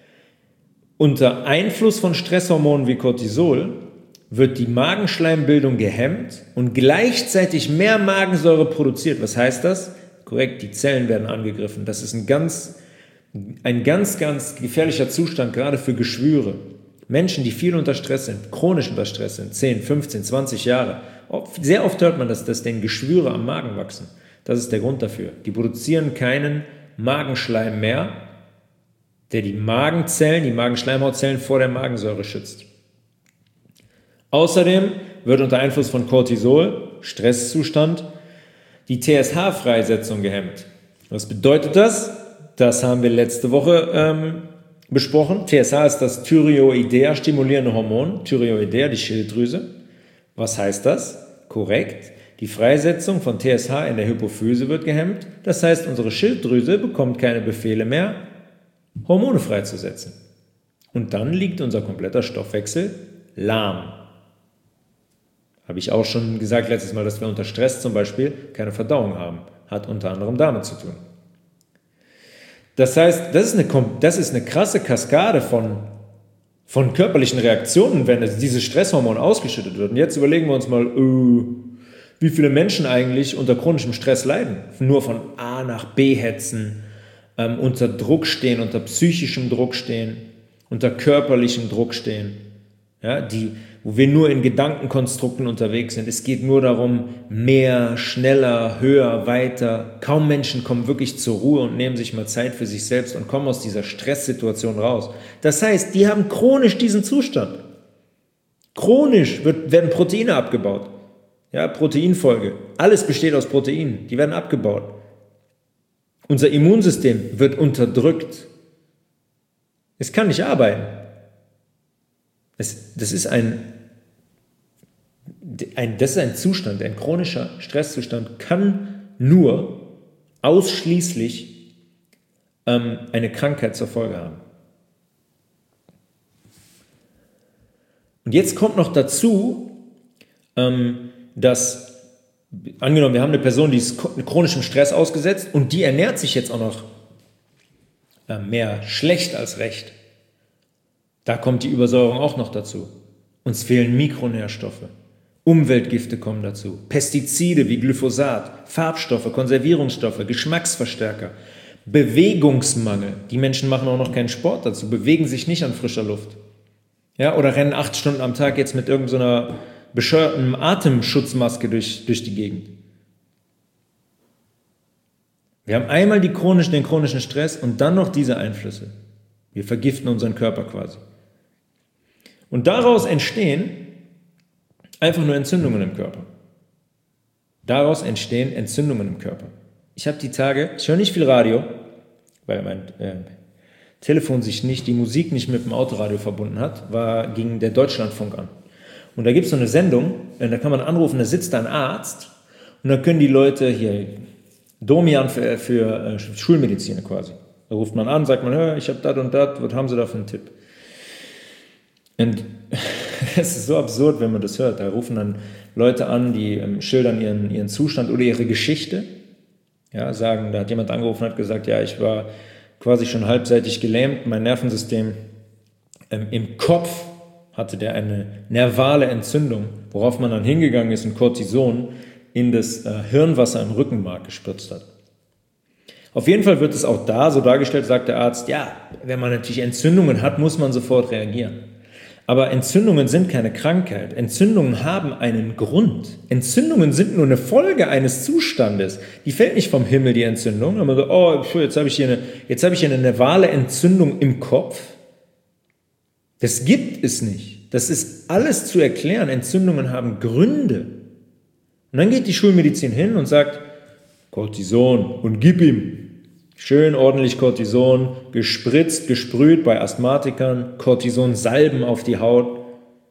unter Einfluss von Stresshormonen wie Cortisol wird die Magenschleimbildung gehemmt und gleichzeitig mehr Magensäure produziert. Was heißt das? Korrekt, die Zellen werden angegriffen. Das ist ein ganz gefährlicher Zustand, gerade für Geschwüre. Menschen, die viel unter Stress sind, chronisch unter Stress sind, 10, 15, 20 Jahre. Sehr oft hört man, dass denen Geschwüre am Magen wachsen. Das ist der Grund dafür. Die produzieren keinen Magenschleim mehr, der die Magenzellen, die Magenschleimhautzellen vor der Magensäure schützt. Außerdem wird unter Einfluss von Cortisol, Stresszustand, die TSH-Freisetzung gehemmt. Was bedeutet das? Das haben wir letzte Woche besprochen. TSH ist das Thyreoidea stimulierende Hormon, Thyreoidea, die Schilddrüse. Was heißt das? Korrekt. Die Freisetzung von TSH in der Hypophyse wird gehemmt. Das heißt, unsere Schilddrüse bekommt keine Befehle mehr, Hormone freizusetzen. Und dann liegt unser kompletter Stoffwechsel lahm. Habe ich auch schon gesagt letztes Mal, dass wir unter Stress zum Beispiel keine Verdauung haben. Hat unter anderem damit zu tun. Das heißt, das ist eine krasse Kaskade von körperlichen Reaktionen, wenn dieses Stresshormon ausgeschüttet wird. Und jetzt überlegen wir uns mal, wie viele Menschen eigentlich unter chronischem Stress leiden. Nur von A nach B hetzen, unter Druck stehen, unter psychischem Druck stehen, unter körperlichem Druck stehen. ja, wo wir nur in Gedankenkonstrukten unterwegs sind. Es geht nur darum, mehr, schneller, höher, weiter. Kaum Menschen kommen wirklich zur Ruhe und nehmen sich mal Zeit für sich selbst und kommen aus dieser Stresssituation raus. Das heißt, die haben chronisch diesen Zustand. Chronisch werden Proteine abgebaut. Ja, Proteinfolge. Alles besteht aus Proteinen. Die werden abgebaut. Unser Immunsystem wird unterdrückt. Es kann nicht arbeiten. Das ist ein Zustand, ein chronischer Stresszustand kann nur ausschließlich eine Krankheit zur Folge haben. Und jetzt kommt noch dazu, dass, angenommen, wir haben eine Person, die ist chronischem Stress ausgesetzt und die ernährt sich jetzt auch noch mehr schlecht als recht. Da kommt die Übersäuerung auch noch dazu. Uns fehlen Mikronährstoffe. Umweltgifte kommen dazu. Pestizide wie Glyphosat, Farbstoffe, Konservierungsstoffe, Geschmacksverstärker. Bewegungsmangel. Die Menschen machen auch noch keinen Sport dazu, bewegen sich nicht an frischer Luft. Ja, oder rennen 8 Stunden am Tag jetzt mit irgendeiner bescheuerten Atemschutzmaske durch die Gegend. Wir haben einmal den chronischen Stress und dann noch diese Einflüsse. Wir vergiften unseren Körper quasi. Und daraus entstehen einfach nur Entzündungen im Körper. Daraus entstehen Entzündungen im Körper. Ich höre nicht viel Radio, weil mein Telefon sich die Musik nicht mit dem Autoradio verbunden hat, ging der Deutschlandfunk an. Und da gibt es so eine Sendung, da kann man anrufen, da sitzt da ein Arzt und da können die Leute hier, Domian für Schulmediziner quasi. Da ruft man an, sagt man, ich habe das und das, was haben Sie da für einen Tipp? Und es ist so absurd, wenn man das hört. Da rufen dann Leute an, die schildern ihren Zustand oder ihre Geschichte. Ja, da hat jemand angerufen und hat gesagt, ja, ich war quasi schon halbseitig gelähmt, mein Nervensystem im Kopf hatte der eine nervale Entzündung, worauf man dann hingegangen ist und Cortison in das Hirnwasser im Rückenmark gespritzt hat. Auf jeden Fall wird es auch da so dargestellt, sagt der Arzt, ja, wenn man natürlich Entzündungen hat, muss man sofort reagieren. Aber Entzündungen sind keine Krankheit. Entzündungen haben einen Grund. Entzündungen sind nur eine Folge eines Zustandes. Die fällt nicht vom Himmel, die Entzündung. Aber so, jetzt habe ich hier eine nervale Entzündung im Kopf. Das gibt es nicht. Das ist alles zu erklären. Entzündungen haben Gründe. Und dann geht die Schulmedizin hin und sagt, Cortison und gib ihm. Schön ordentlich Cortison, gespritzt, gesprüht bei Asthmatikern, Cortison-Salben auf die Haut.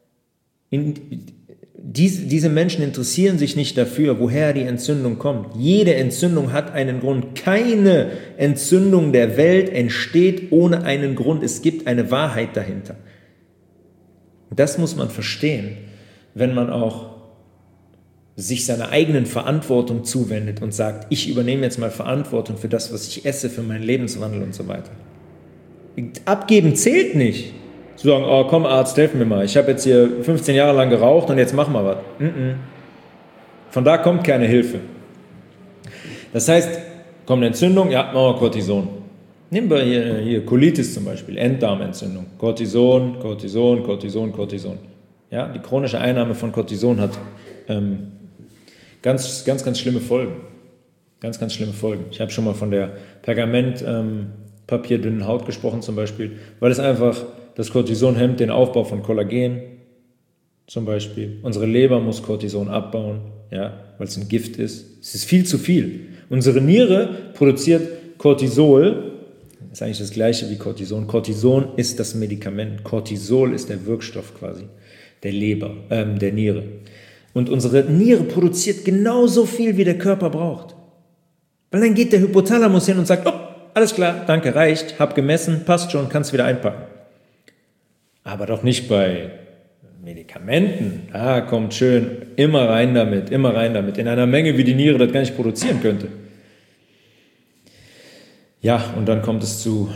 Diese Menschen interessieren sich nicht dafür, woher die Entzündung kommt. Jede Entzündung hat einen Grund. Keine Entzündung der Welt entsteht ohne einen Grund. Es gibt eine Wahrheit dahinter. Das muss man verstehen, wenn man auch sich seiner eigenen Verantwortung zuwendet und sagt, ich übernehme jetzt mal Verantwortung für das, was ich esse, für meinen Lebenswandel und so weiter. Abgeben zählt nicht. Zu sagen, komm Arzt, hilf mir mal, ich habe jetzt hier 15 Jahre lang geraucht und jetzt mach mal was. Von da kommt keine Hilfe. Das heißt, kommt eine Entzündung, ja, machen wir Cortison. Nehmen wir hier Colitis zum Beispiel, Enddarmentzündung. Cortison. Ja, die chronische Einnahme von Cortison hat ganz schlimme Folgen. Ganz schlimme Folgen. Ich habe schon mal von der papierdünnen Haut gesprochen zum Beispiel, weil es einfach, das Cortison hemmt den Aufbau von Kollagen zum Beispiel. Unsere Leber muss Cortison abbauen, ja, weil es ein Gift ist. Es ist viel zu viel. Unsere Niere produziert Cortisol, das ist eigentlich das gleiche wie Cortison. Cortison ist das Medikament. Cortisol ist der Wirkstoff quasi der Niere. Und unsere Niere produziert genauso viel, wie der Körper braucht. Weil dann geht der Hypothalamus hin und sagt, alles klar, danke, reicht, hab gemessen, passt schon, kannst wieder einpacken. Aber doch nicht bei Medikamenten. Kommt schön, immer rein damit, in einer Menge, wie die Niere das gar nicht produzieren könnte. Ja, und dann kommt es zu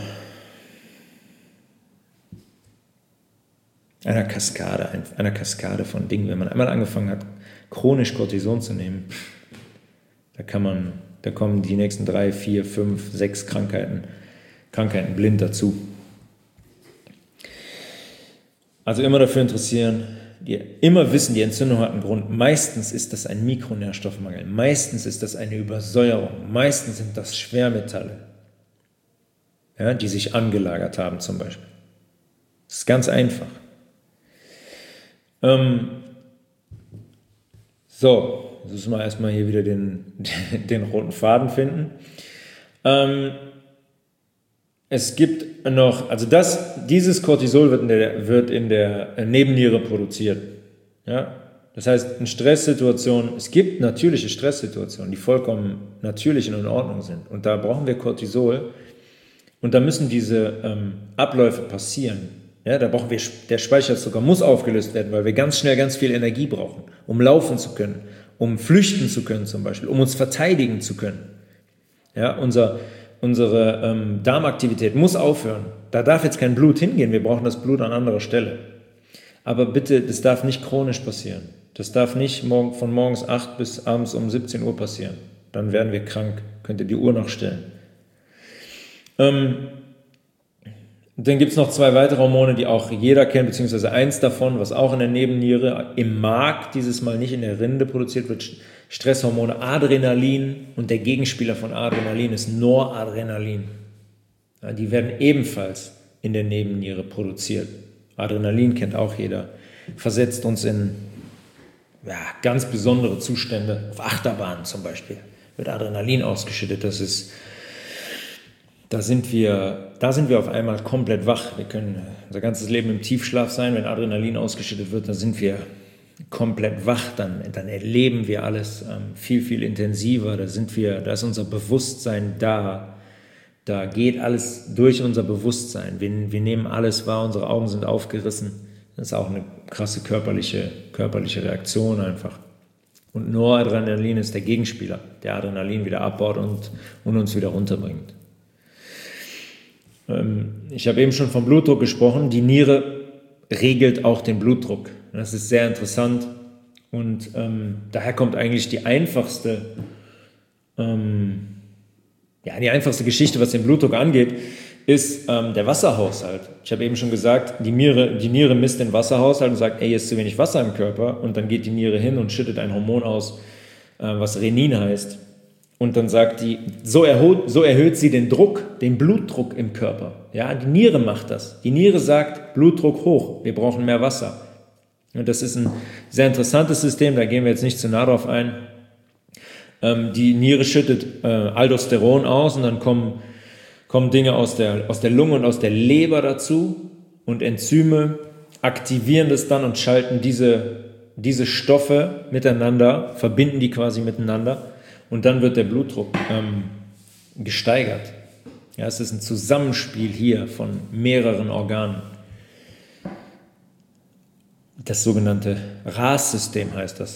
einer Kaskade von Dingen. Wenn man einmal angefangen hat, chronisch Cortison zu nehmen, da kommen die nächsten 3, 4, 5, 6 Krankheiten blind dazu. Also immer dafür interessieren, die immer wissen, die Entzündung hat einen Grund. Meistens ist das ein Mikronährstoffmangel, meistens ist das eine Übersäuerung, meistens sind das Schwermetalle, ja, die sich angelagert haben zum Beispiel. Das ist ganz einfach. So, jetzt müssen wir erstmal hier wieder den roten Faden finden. Es gibt noch, also dieses Cortisol wird in der Nebenniere produziert. Ja? Das heißt, in Stresssituationen, es gibt natürliche Stresssituationen, die vollkommen natürlich und in Ordnung sind. Und da brauchen wir Cortisol. Und da müssen diese Abläufe passieren. Ja, da brauchen wir, der Speicherzucker muss aufgelöst werden, weil wir ganz schnell ganz viel Energie brauchen, um laufen zu können, um flüchten zu können zum Beispiel, um uns verteidigen zu können. Ja, unsere Darmaktivität muss aufhören. Da darf jetzt kein Blut hingehen, wir brauchen das Blut an anderer Stelle. Aber bitte, das darf nicht chronisch passieren. Das darf nicht von morgens 8 bis abends um 17 Uhr passieren. Dann werden wir krank, könnt ihr die Uhr nachstellen. Dann gibt es noch 2 weitere Hormone, die auch jeder kennt, beziehungsweise eins davon, was auch in der Nebenniere, im Mark, dieses Mal nicht in der Rinde produziert wird, Stresshormone Adrenalin, und der Gegenspieler von Adrenalin ist Noradrenalin. Ja, die werden ebenfalls in der Nebenniere produziert. Adrenalin kennt auch jeder, versetzt uns in ganz besondere Zustände, auf Achterbahnen zum Beispiel, wird Adrenalin ausgeschüttet, da sind wir auf einmal komplett wach. Wir können unser ganzes Leben im Tiefschlaf sein. Wenn Adrenalin ausgeschüttet wird, dann sind wir komplett wach. Dann erleben wir alles viel, viel intensiver. Da ist unser Bewusstsein da. Da geht alles durch unser Bewusstsein. Wir nehmen alles wahr, unsere Augen sind aufgerissen. Das ist auch eine krasse körperliche Reaktion einfach. Und Noradrenalin ist der Gegenspieler, der Adrenalin wieder abbaut und uns wieder runterbringt. Ich habe eben schon vom Blutdruck gesprochen. Die Niere regelt auch den Blutdruck. Das ist sehr interessant. Und daher kommt eigentlich die einfachste Geschichte, was den Blutdruck angeht, ist der Wasserhaushalt. Ich habe eben schon gesagt, die Niere misst den Wasserhaushalt und sagt, hier ist zu wenig Wasser im Körper. Und dann geht die Niere hin und schüttet ein Hormon aus, was Renin heißt. Und dann sagt die, so erhöht sie den Blutdruck im Körper. Ja, die Niere macht das. Die Niere sagt, Blutdruck hoch, wir brauchen mehr Wasser. Und das ist ein sehr interessantes System, da gehen wir jetzt nicht zu nah drauf ein. Die Niere schüttet Aldosteron aus und dann kommen Dinge aus der Lunge und aus der Leber dazu und Enzyme aktivieren das dann und schalten diese Stoffe miteinander, verbinden die quasi miteinander. Und dann wird der Blutdruck gesteigert. Ja, es ist ein Zusammenspiel hier von mehreren Organen. Das sogenannte RAS-System heißt das.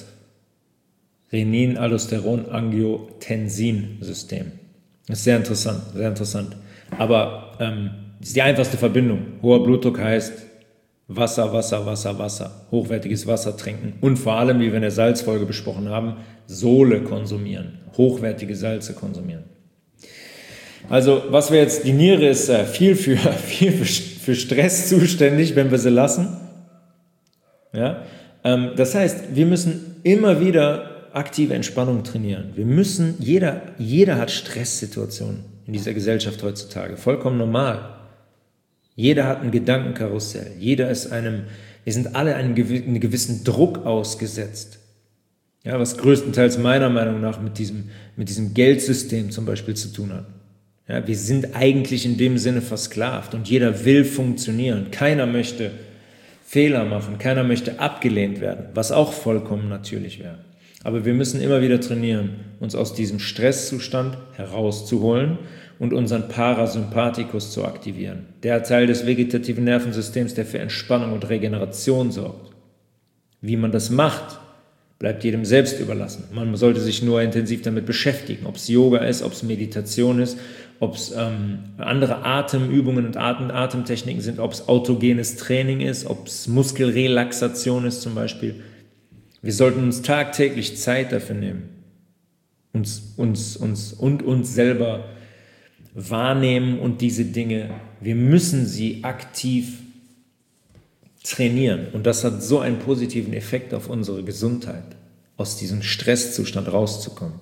Renin-Aldosteron-Angiotensin-System. Das ist sehr interessant, sehr interessant. Aber das ist die einfachste Verbindung. Hoher Blutdruck heißt Wasser, Wasser, Wasser, Wasser. Hochwertiges Wasser trinken. Und vor allem, wie wir in der Salzfolge besprochen haben, Sole konsumieren. Hochwertige Salze konsumieren. Also, die Niere ist viel für Stress zuständig, wenn wir sie lassen. Ja? Das heißt, wir müssen immer wieder aktive Entspannung trainieren. Jeder hat Stresssituationen in dieser Gesellschaft heutzutage. Vollkommen normal. Jeder hat ein Gedankenkarussell. Wir sind alle einem gewissen Druck ausgesetzt. Ja, was größtenteils meiner Meinung nach mit diesem Geldsystem zum Beispiel zu tun hat. Ja, wir sind eigentlich in dem Sinne versklavt und jeder will funktionieren. Keiner möchte Fehler machen, keiner möchte abgelehnt werden, was auch vollkommen natürlich wäre. Aber wir müssen immer wieder trainieren, uns aus diesem Stresszustand herauszuholen und unseren Parasympathikus zu aktivieren. Der Teil des vegetativen Nervensystems, der für Entspannung und Regeneration sorgt. Wie man das macht, bleibt jedem selbst überlassen. Man sollte sich nur intensiv damit beschäftigen, ob es Yoga ist, ob es Meditation ist, ob es andere Atemübungen und Atemtechniken sind, ob es autogenes Training ist, ob es Muskelrelaxation ist zum Beispiel. Wir sollten uns tagtäglich Zeit dafür nehmen, uns selber wahrnehmen und diese Dinge, wir müssen sie aktiv trainieren. Und das hat so einen positiven Effekt auf unsere Gesundheit, aus diesem Stresszustand rauszukommen.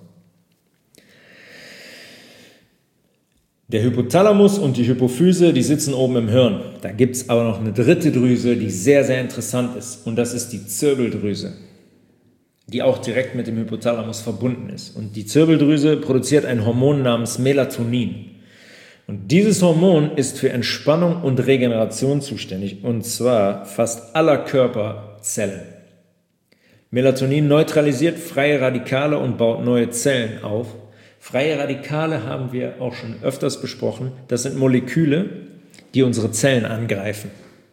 Der Hypothalamus und die Hypophyse, die sitzen oben im Hirn. Da gibt es aber noch eine dritte Drüse, die sehr, sehr interessant ist. Und das ist die Zirbeldrüse, die auch direkt mit dem Hypothalamus verbunden ist. Und die Zirbeldrüse produziert ein Hormon namens Melatonin. Und dieses Hormon ist für Entspannung und Regeneration zuständig, und zwar fast aller Körperzellen. Melatonin neutralisiert freie Radikale und baut neue Zellen auf. Freie Radikale haben wir auch schon öfters besprochen. Das sind Moleküle, die unsere Zellen angreifen.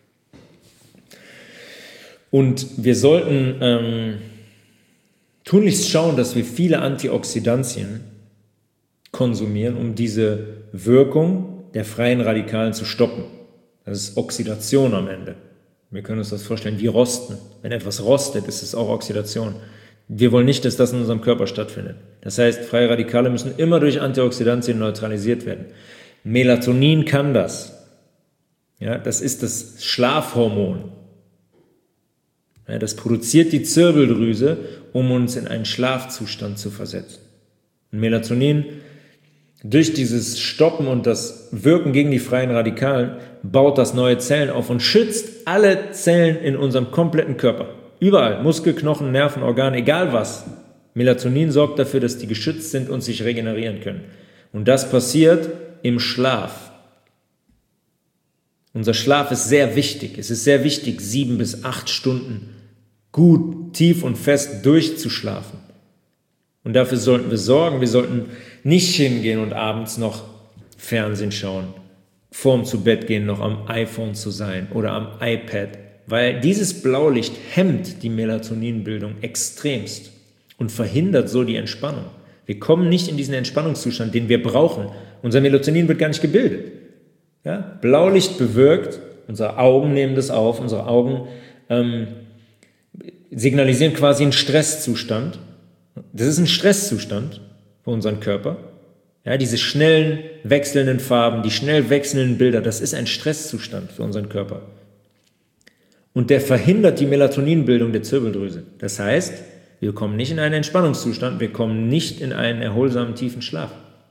Und wir sollten tunlichst schauen, dass wir viele Antioxidantien konsumieren, um diese Wirkung der freien Radikalen zu stoppen. Das ist Oxidation am Ende. Wir können uns das vorstellen wie Rosten. Wenn etwas rostet, ist es auch Oxidation. Wir wollen nicht, dass das in unserem Körper stattfindet. Das heißt, freie Radikale müssen immer durch Antioxidantien neutralisiert werden. Melatonin kann das. Ja, das ist das Schlafhormon. Ja, das produziert die Zirbeldrüse, um uns in einen Schlafzustand zu versetzen. Und Melatonin, durch dieses Stoppen und das Wirken gegen die freien Radikalen, baut das neue Zellen auf und schützt alle Zellen in unserem kompletten Körper. Überall, Muskel, Knochen, Nerven, Organe, egal was. Melatonin sorgt dafür, dass die geschützt sind und sich regenerieren können. Und das passiert im Schlaf. Unser Schlaf ist sehr wichtig. Es ist sehr wichtig, 7 bis 8 Stunden gut, tief und fest durchzuschlafen. Und dafür sollten wir sorgen. Wir sollten nicht hingehen und abends noch Fernsehen schauen, vorm zu Bett gehen noch am iPhone zu sein oder am iPad, weil dieses Blaulicht hemmt die Melatoninbildung extremst und verhindert so die Entspannung. Wir kommen nicht in diesen Entspannungszustand, den wir brauchen. Unser Melatonin wird gar nicht gebildet. Ja? Blaulicht bewirkt, unsere Augen nehmen das auf, unsere Augen signalisieren quasi einen Stresszustand. Das ist ein Stresszustand für unseren Körper. Ja, diese schnellen wechselnden Farben, die schnell wechselnden Bilder, das ist ein Stresszustand für unseren Körper. Und der verhindert die Melatoninbildung der Zirbeldrüse. Das heißt, wir kommen nicht in einen Entspannungszustand, wir kommen nicht in einen erholsamen, tiefen Schlaf.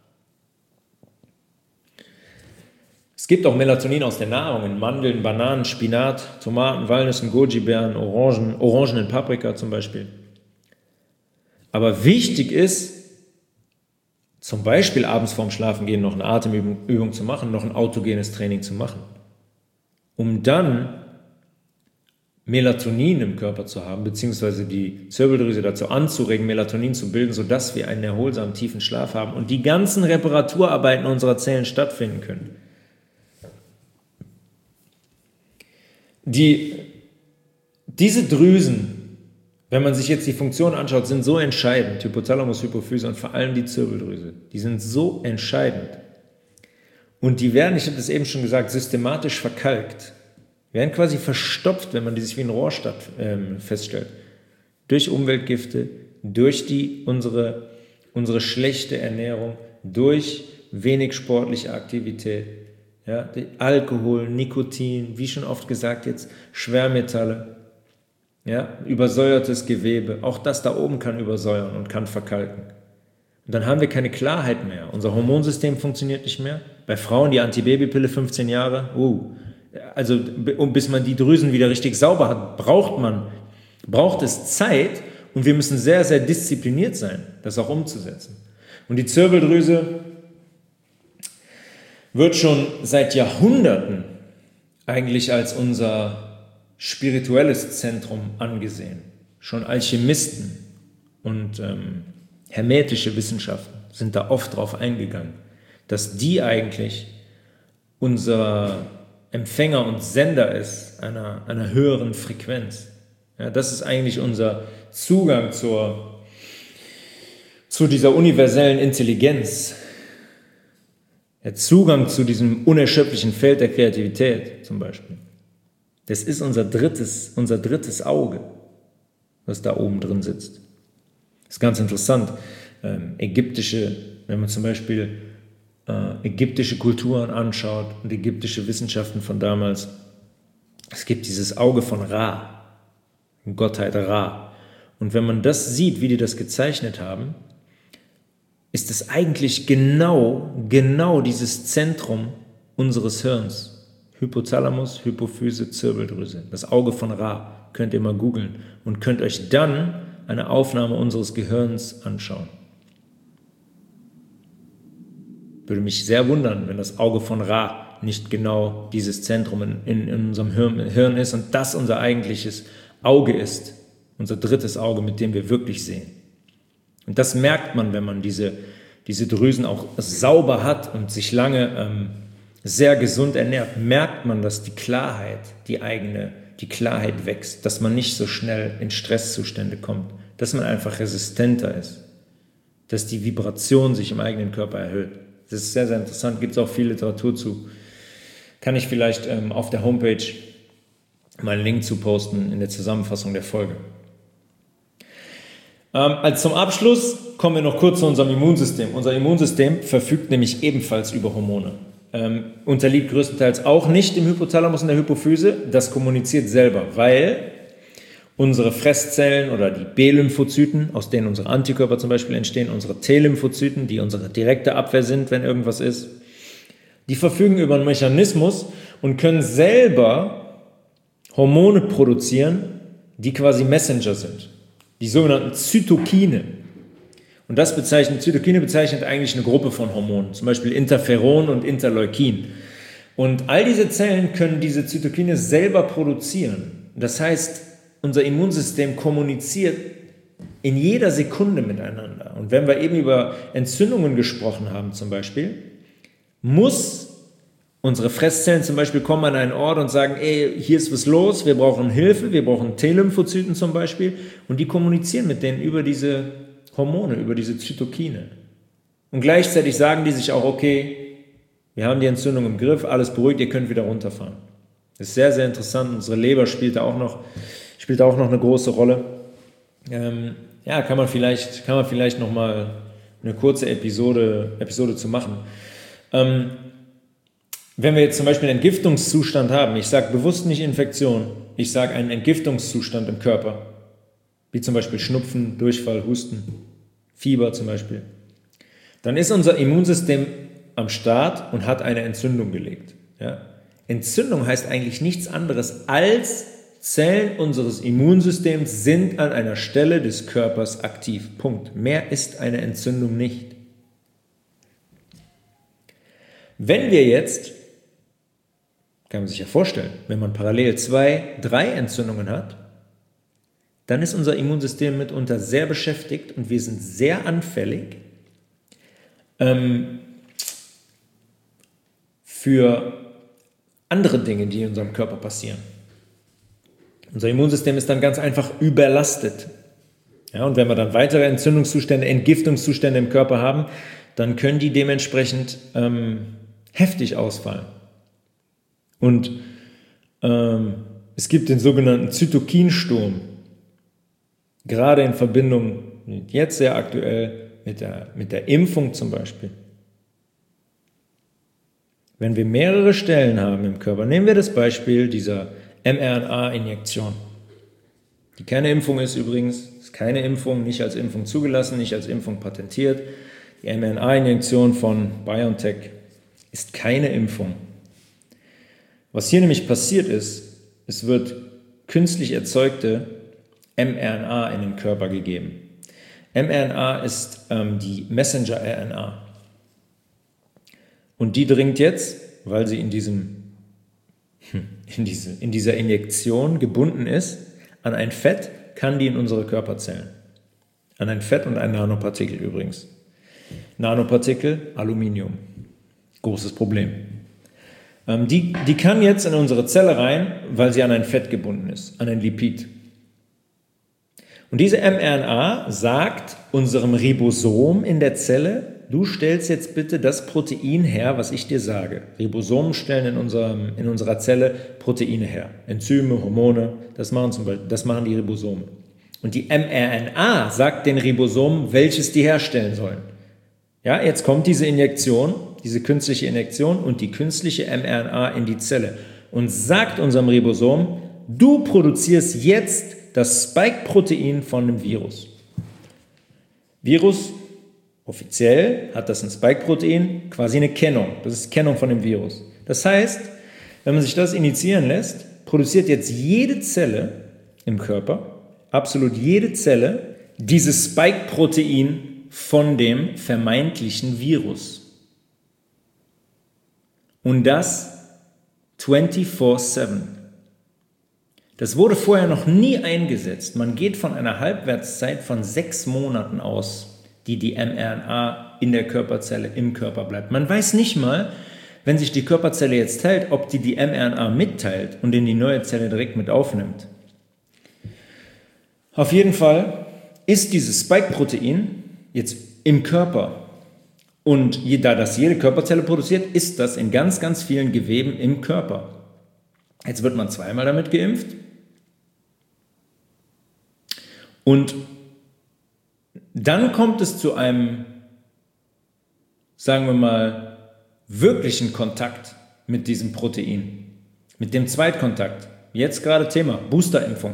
Es gibt auch Melatonin aus der Nahrung, in Mandeln, Bananen, Spinat, Tomaten, Walnüssen, Goji-Beeren, Orangen in Paprika zum Beispiel. Aber wichtig ist, zum Beispiel abends vorm Schlafengehen noch eine Atemübung zu machen, noch ein autogenes Training zu machen, um dann Melatonin im Körper zu haben, beziehungsweise die Zirbeldrüse dazu anzuregen, Melatonin zu bilden, sodass wir einen erholsamen, tiefen Schlaf haben und die ganzen Reparaturarbeiten unserer Zellen stattfinden können. Diese Drüsen, wenn man sich jetzt die Funktionen anschaut, sind so entscheidend, Hypothalamus, Hypophyse und vor allem die Zirbeldrüse, die sind so entscheidend. Und die werden, ich habe das eben schon gesagt, systematisch verkalkt, werden quasi verstopft, wenn man die sich wie ein Rohr feststellt. Durch Umweltgifte, durch unsere schlechte Ernährung, durch wenig sportliche Aktivität, ja, Alkohol, Nikotin, wie schon oft gesagt jetzt, Schwermetalle, ja, übersäuertes Gewebe, auch das da oben kann übersäuern und kann verkalken. Und dann haben wir keine Klarheit mehr. Unser Hormonsystem funktioniert nicht mehr. Bei Frauen die Antibabypille 15 Jahre, also bis man die Drüsen wieder richtig sauber hat, braucht es Zeit und wir müssen sehr, sehr diszipliniert sein, das auch umzusetzen. Und die Zirbeldrüse wird schon seit Jahrhunderten eigentlich als unser spirituelles Zentrum angesehen. Schon Alchemisten und hermetische Wissenschaften sind da oft drauf eingegangen, dass die eigentlich unser Empfänger und Sender ist einer höheren Frequenz. Ja, das ist eigentlich unser Zugang zu dieser universellen Intelligenz. Der Zugang zu diesem unerschöpflichen Feld der Kreativität zum Beispiel. Das ist unser drittes Auge, was da oben drin sitzt. Das ist ganz interessant. Wenn man zum Beispiel ägyptische Kulturen anschaut und ägyptische Wissenschaften von damals, Es gibt dieses Auge von Ra, Gottheit Ra. Und wenn man das sieht, wie die das gezeichnet haben, ist es eigentlich genau dieses Zentrum unseres Hirns. Hypothalamus, Hypophyse, Zirbeldrüse. Das Auge von Ra. Könnt ihr mal googeln und könnt euch dann eine Aufnahme unseres Gehirns anschauen. Würde mich sehr wundern, wenn das Auge von Ra nicht genau dieses Zentrum in unserem Hirn ist und das unser eigentliches Auge ist, unser drittes Auge, mit dem wir wirklich sehen. Und das merkt man, wenn man diese Drüsen auch sauber hat und sich lange sehr gesund ernährt, merkt man, dass die Klarheit, die Klarheit wächst, dass man nicht so schnell in Stresszustände kommt, dass man einfach resistenter ist, dass die Vibration sich im eigenen Körper erhöht. Das ist sehr, sehr interessant, gibt es auch viel Literatur zu. Kann ich vielleicht auf der Homepage mal einen Link zu posten in der Zusammenfassung der Folge. Als zum Abschluss kommen wir noch kurz zu unserem Immunsystem. Unser Immunsystem verfügt nämlich ebenfalls über Hormone. Unterliegt größtenteils auch nicht im Hypothalamus und der Hypophyse. Das kommuniziert selber, weil unsere Fresszellen oder die B-Lymphozyten, aus denen unsere Antikörper zum Beispiel entstehen, unsere T-Lymphozyten, die unsere direkte Abwehr sind, wenn irgendwas ist, die verfügen über einen Mechanismus und können selber Hormone produzieren, die quasi Messenger sind. Die sogenannten Zytokine. Und Zytokine bezeichnet eigentlich eine Gruppe von Hormonen, zum Beispiel Interferon und Interleukin. Und all diese Zellen können diese Zytokine selber produzieren. Das heißt, unser Immunsystem kommuniziert in jeder Sekunde miteinander. Und wenn wir eben über Entzündungen gesprochen haben zum Beispiel, muss unsere Fresszellen zum Beispiel kommen an einen Ort und sagen, ey, hier ist was los, wir brauchen Hilfe, wir brauchen T-Lymphozyten zum Beispiel. Und die kommunizieren mit denen über diese Hormone, über diese Zytokine. Und gleichzeitig sagen die sich auch, okay, wir haben die Entzündung im Griff, alles beruhigt, ihr könnt wieder runterfahren. Das ist sehr, sehr interessant. Unsere Leber spielt da auch noch eine große Rolle. Kann man vielleicht noch mal eine kurze Episode zu machen. Wenn wir jetzt zum Beispiel einen Entgiftungszustand haben, ich sage bewusst nicht Infektion, ich sage einen Entgiftungszustand im Körper, wie zum Beispiel Schnupfen, Durchfall, Husten, Fieber zum Beispiel, dann ist unser Immunsystem am Start und hat eine Entzündung gelegt. Ja? Entzündung heißt eigentlich nichts anderes als Zellen unseres Immunsystems sind an einer Stelle des Körpers aktiv. Punkt. Mehr ist eine Entzündung nicht. Wenn wir jetzt, kann man sich ja vorstellen, wenn man parallel 2, 3 Entzündungen hat, dann ist unser Immunsystem mitunter sehr beschäftigt und wir sind sehr anfällig für andere Dinge, die in unserem Körper passieren. Unser Immunsystem ist dann ganz einfach überlastet. Ja, und wenn wir dann weitere Entzündungszustände, Entgiftungszustände im Körper haben, dann können die dementsprechend heftig ausfallen. Und es gibt den sogenannten Zytokinsturm. Gerade in Verbindung, jetzt sehr aktuell, mit der Impfung zum Beispiel. Wenn wir mehrere Stellen haben im Körper, nehmen wir das Beispiel dieser mRNA-Injektion. Die keine Impfung ist übrigens, ist keine Impfung, nicht als Impfung zugelassen, nicht als Impfung patentiert. Die mRNA-Injektion von BioNTech ist keine Impfung. Was hier nämlich passiert ist, es wird künstlich erzeugte mRNA in den Körper gegeben. mRNA ist die Messenger-RNA. Und die dringt jetzt, weil sie in dieser Injektion gebunden ist, an ein Fett, kann die in unsere Körperzellen. An ein Fett und ein Nanopartikel übrigens. Nanopartikel, Aluminium. Großes Problem. Die kann jetzt in unsere Zelle rein, weil sie an ein Fett gebunden ist, an ein Lipid. Und diese mRNA sagt unserem Ribosom in der Zelle, du stellst jetzt bitte das Protein her, was ich dir sage. Ribosomen stellen in unserer Zelle Proteine her. Enzyme, Hormone, das machen die Ribosome. Und die mRNA sagt den Ribosomen, welches die herstellen sollen. Ja, jetzt kommt diese Injektion, diese künstliche Injektion und die künstliche mRNA in die Zelle. und sagt unserem Ribosom, du produzierst jetzt das Spike-Protein von einem Virus. Virus, offiziell hat das ein Spike-Protein, quasi eine Kennung. Das ist Kennung von dem Virus. Das heißt, wenn man sich das initiieren lässt, produziert jetzt jede Zelle im Körper, absolut jede Zelle, dieses Spike-Protein von dem vermeintlichen Virus. Und das 24/7. Das wurde vorher noch nie eingesetzt. Man geht von einer Halbwertszeit von 6 Monaten aus, die mRNA in der Körperzelle im Körper bleibt. Man weiß nicht mal, wenn sich die Körperzelle jetzt teilt, ob die mRNA mitteilt und in die neue Zelle direkt mit aufnimmt. Auf jeden Fall ist dieses Spike-Protein jetzt im Körper. Und da das jede Körperzelle produziert, ist das in ganz, ganz vielen Geweben im Körper. Jetzt wird man zweimal damit geimpft. Und dann kommt es zu einem, sagen wir mal, wirklichen Kontakt mit diesem Protein, mit dem Zweitkontakt. Jetzt gerade Thema Boosterimpfung.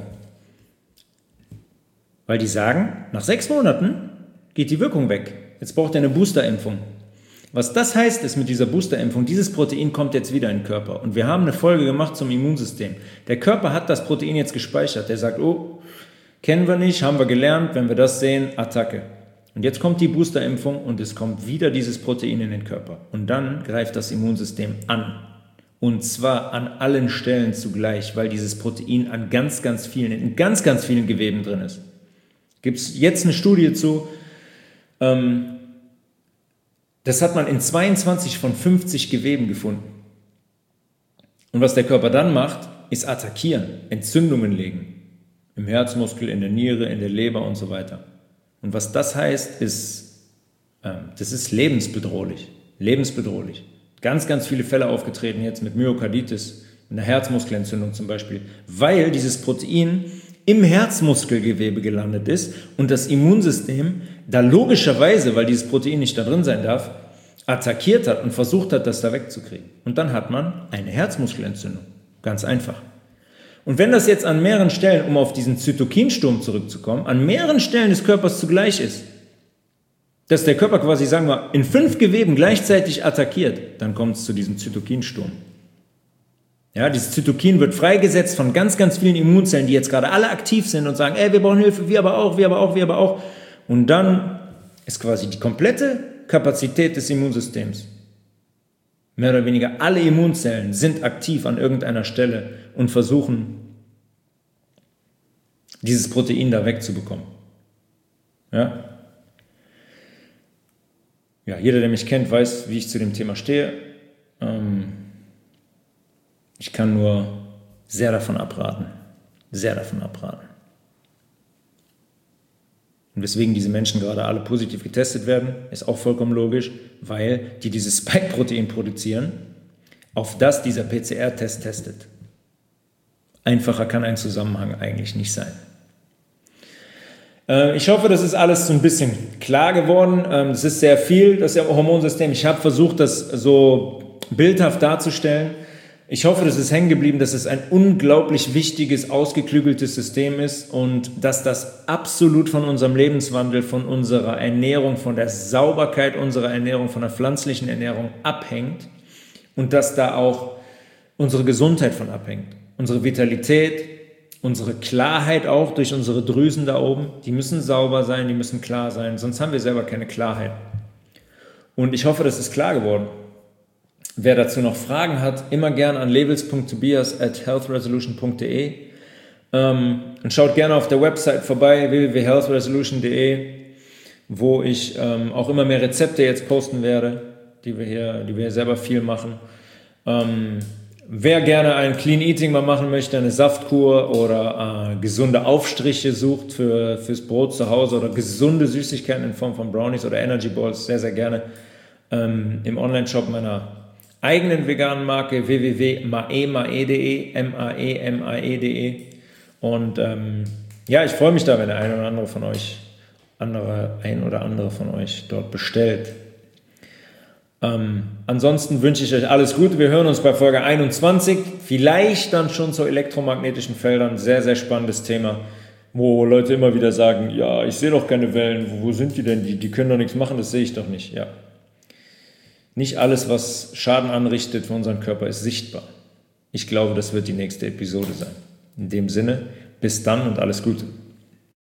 Weil die sagen, nach 6 Monaten geht die Wirkung weg. Jetzt braucht er eine Boosterimpfung. Was das heißt, ist mit dieser Boosterimpfung, dieses Protein kommt jetzt wieder in den Körper. Und wir haben eine Folge gemacht zum Immunsystem. Der Körper hat das Protein jetzt gespeichert. Der sagt, oh, kennen wir nicht, haben wir gelernt, wenn wir das sehen, Attacke. Und jetzt kommt die Boosterimpfung und es kommt wieder dieses Protein in den Körper. Und dann greift das Immunsystem an. Und zwar an allen Stellen zugleich, weil dieses Protein in ganz, ganz vielen Geweben drin ist. Gibt es jetzt eine Studie zu, das hat man in 22 von 50 Geweben gefunden. Und was der Körper dann macht, ist attackieren, Entzündungen legen. Im Herzmuskel, in der Niere, in der Leber und so weiter. Und was das heißt, das ist lebensbedrohlich. Lebensbedrohlich. Ganz, ganz viele Fälle aufgetreten jetzt mit Myokarditis, mit einer Herzmuskelentzündung zum Beispiel, weil dieses Protein im Herzmuskelgewebe gelandet ist und das Immunsystem da logischerweise, weil dieses Protein nicht da drin sein darf, attackiert hat und versucht hat, das da wegzukriegen. Und dann hat man eine Herzmuskelentzündung. Ganz einfach. Und wenn das jetzt an mehreren Stellen, um auf diesen Zytokinsturm zurückzukommen, an mehreren Stellen des Körpers zugleich ist, dass der Körper quasi, sagen wir, in 5 Geweben gleichzeitig attackiert, dann kommt es zu diesem Zytokinsturm. Ja, dieses Zytokin wird freigesetzt von ganz, ganz vielen Immunzellen, die jetzt gerade alle aktiv sind und sagen, wir brauchen Hilfe, wir aber auch. Und dann ist quasi die komplette Kapazität des Immunsystems. Mehr oder weniger alle Immunzellen sind aktiv an irgendeiner Stelle und versuchen, dieses Protein da wegzubekommen. Ja, jeder, der mich kennt, weiß, wie ich zu dem Thema stehe. Ich kann nur sehr davon abraten. Und weswegen diese Menschen gerade alle positiv getestet werden, ist auch vollkommen logisch, weil die dieses Spike-Protein produzieren, auf das dieser PCR-Test testet. Einfacher kann ein Zusammenhang eigentlich nicht sein. Ich hoffe, das ist alles so ein bisschen klar geworden. Es ist sehr viel, das Hormonsystem. Ich habe versucht, das so bildhaft darzustellen. Ich hoffe, das ist hängen geblieben, dass es ein unglaublich wichtiges, ausgeklügeltes System ist und dass das absolut von unserem Lebenswandel, von unserer Ernährung, von der Sauberkeit unserer Ernährung, von der pflanzlichen Ernährung abhängt und dass da auch unsere Gesundheit von abhängt. Unsere Vitalität, unsere Klarheit auch durch unsere Drüsen da oben, die müssen sauber sein, die müssen klar sein, sonst haben wir selber keine Klarheit. Und ich hoffe, das ist klar geworden. Wer dazu noch Fragen hat, immer gerne an levels.tobias@healthresolution.de und schaut gerne auf der Website vorbei, www.healthresolution.de, wo ich auch immer mehr Rezepte jetzt posten werde, die wir hier selber viel machen. Wer gerne ein Clean Eating mal machen möchte, eine Saftkur oder gesunde Aufstriche sucht fürs Brot zu Hause oder gesunde Süßigkeiten in Form von Brownies oder Energy Balls, sehr, sehr gerne im Online-Shop meiner eigenen veganen Marke www.maemae.de, maemae.de. Und ich freue mich da, wenn der ein oder andere von euch dort bestellt. Ansonsten wünsche ich euch alles Gute. Wir hören uns bei Folge 21. Vielleicht dann schon zu elektromagnetischen Feldern. Sehr, sehr spannendes Thema, wo Leute immer wieder sagen, ja, ich sehe doch keine Wellen. Wo sind die denn? Die können doch nichts machen, das sehe ich doch nicht. Ja. Nicht alles, was Schaden anrichtet für unseren Körper, ist sichtbar. Ich glaube, das wird die nächste Episode sein. In dem Sinne, bis dann und alles Gute.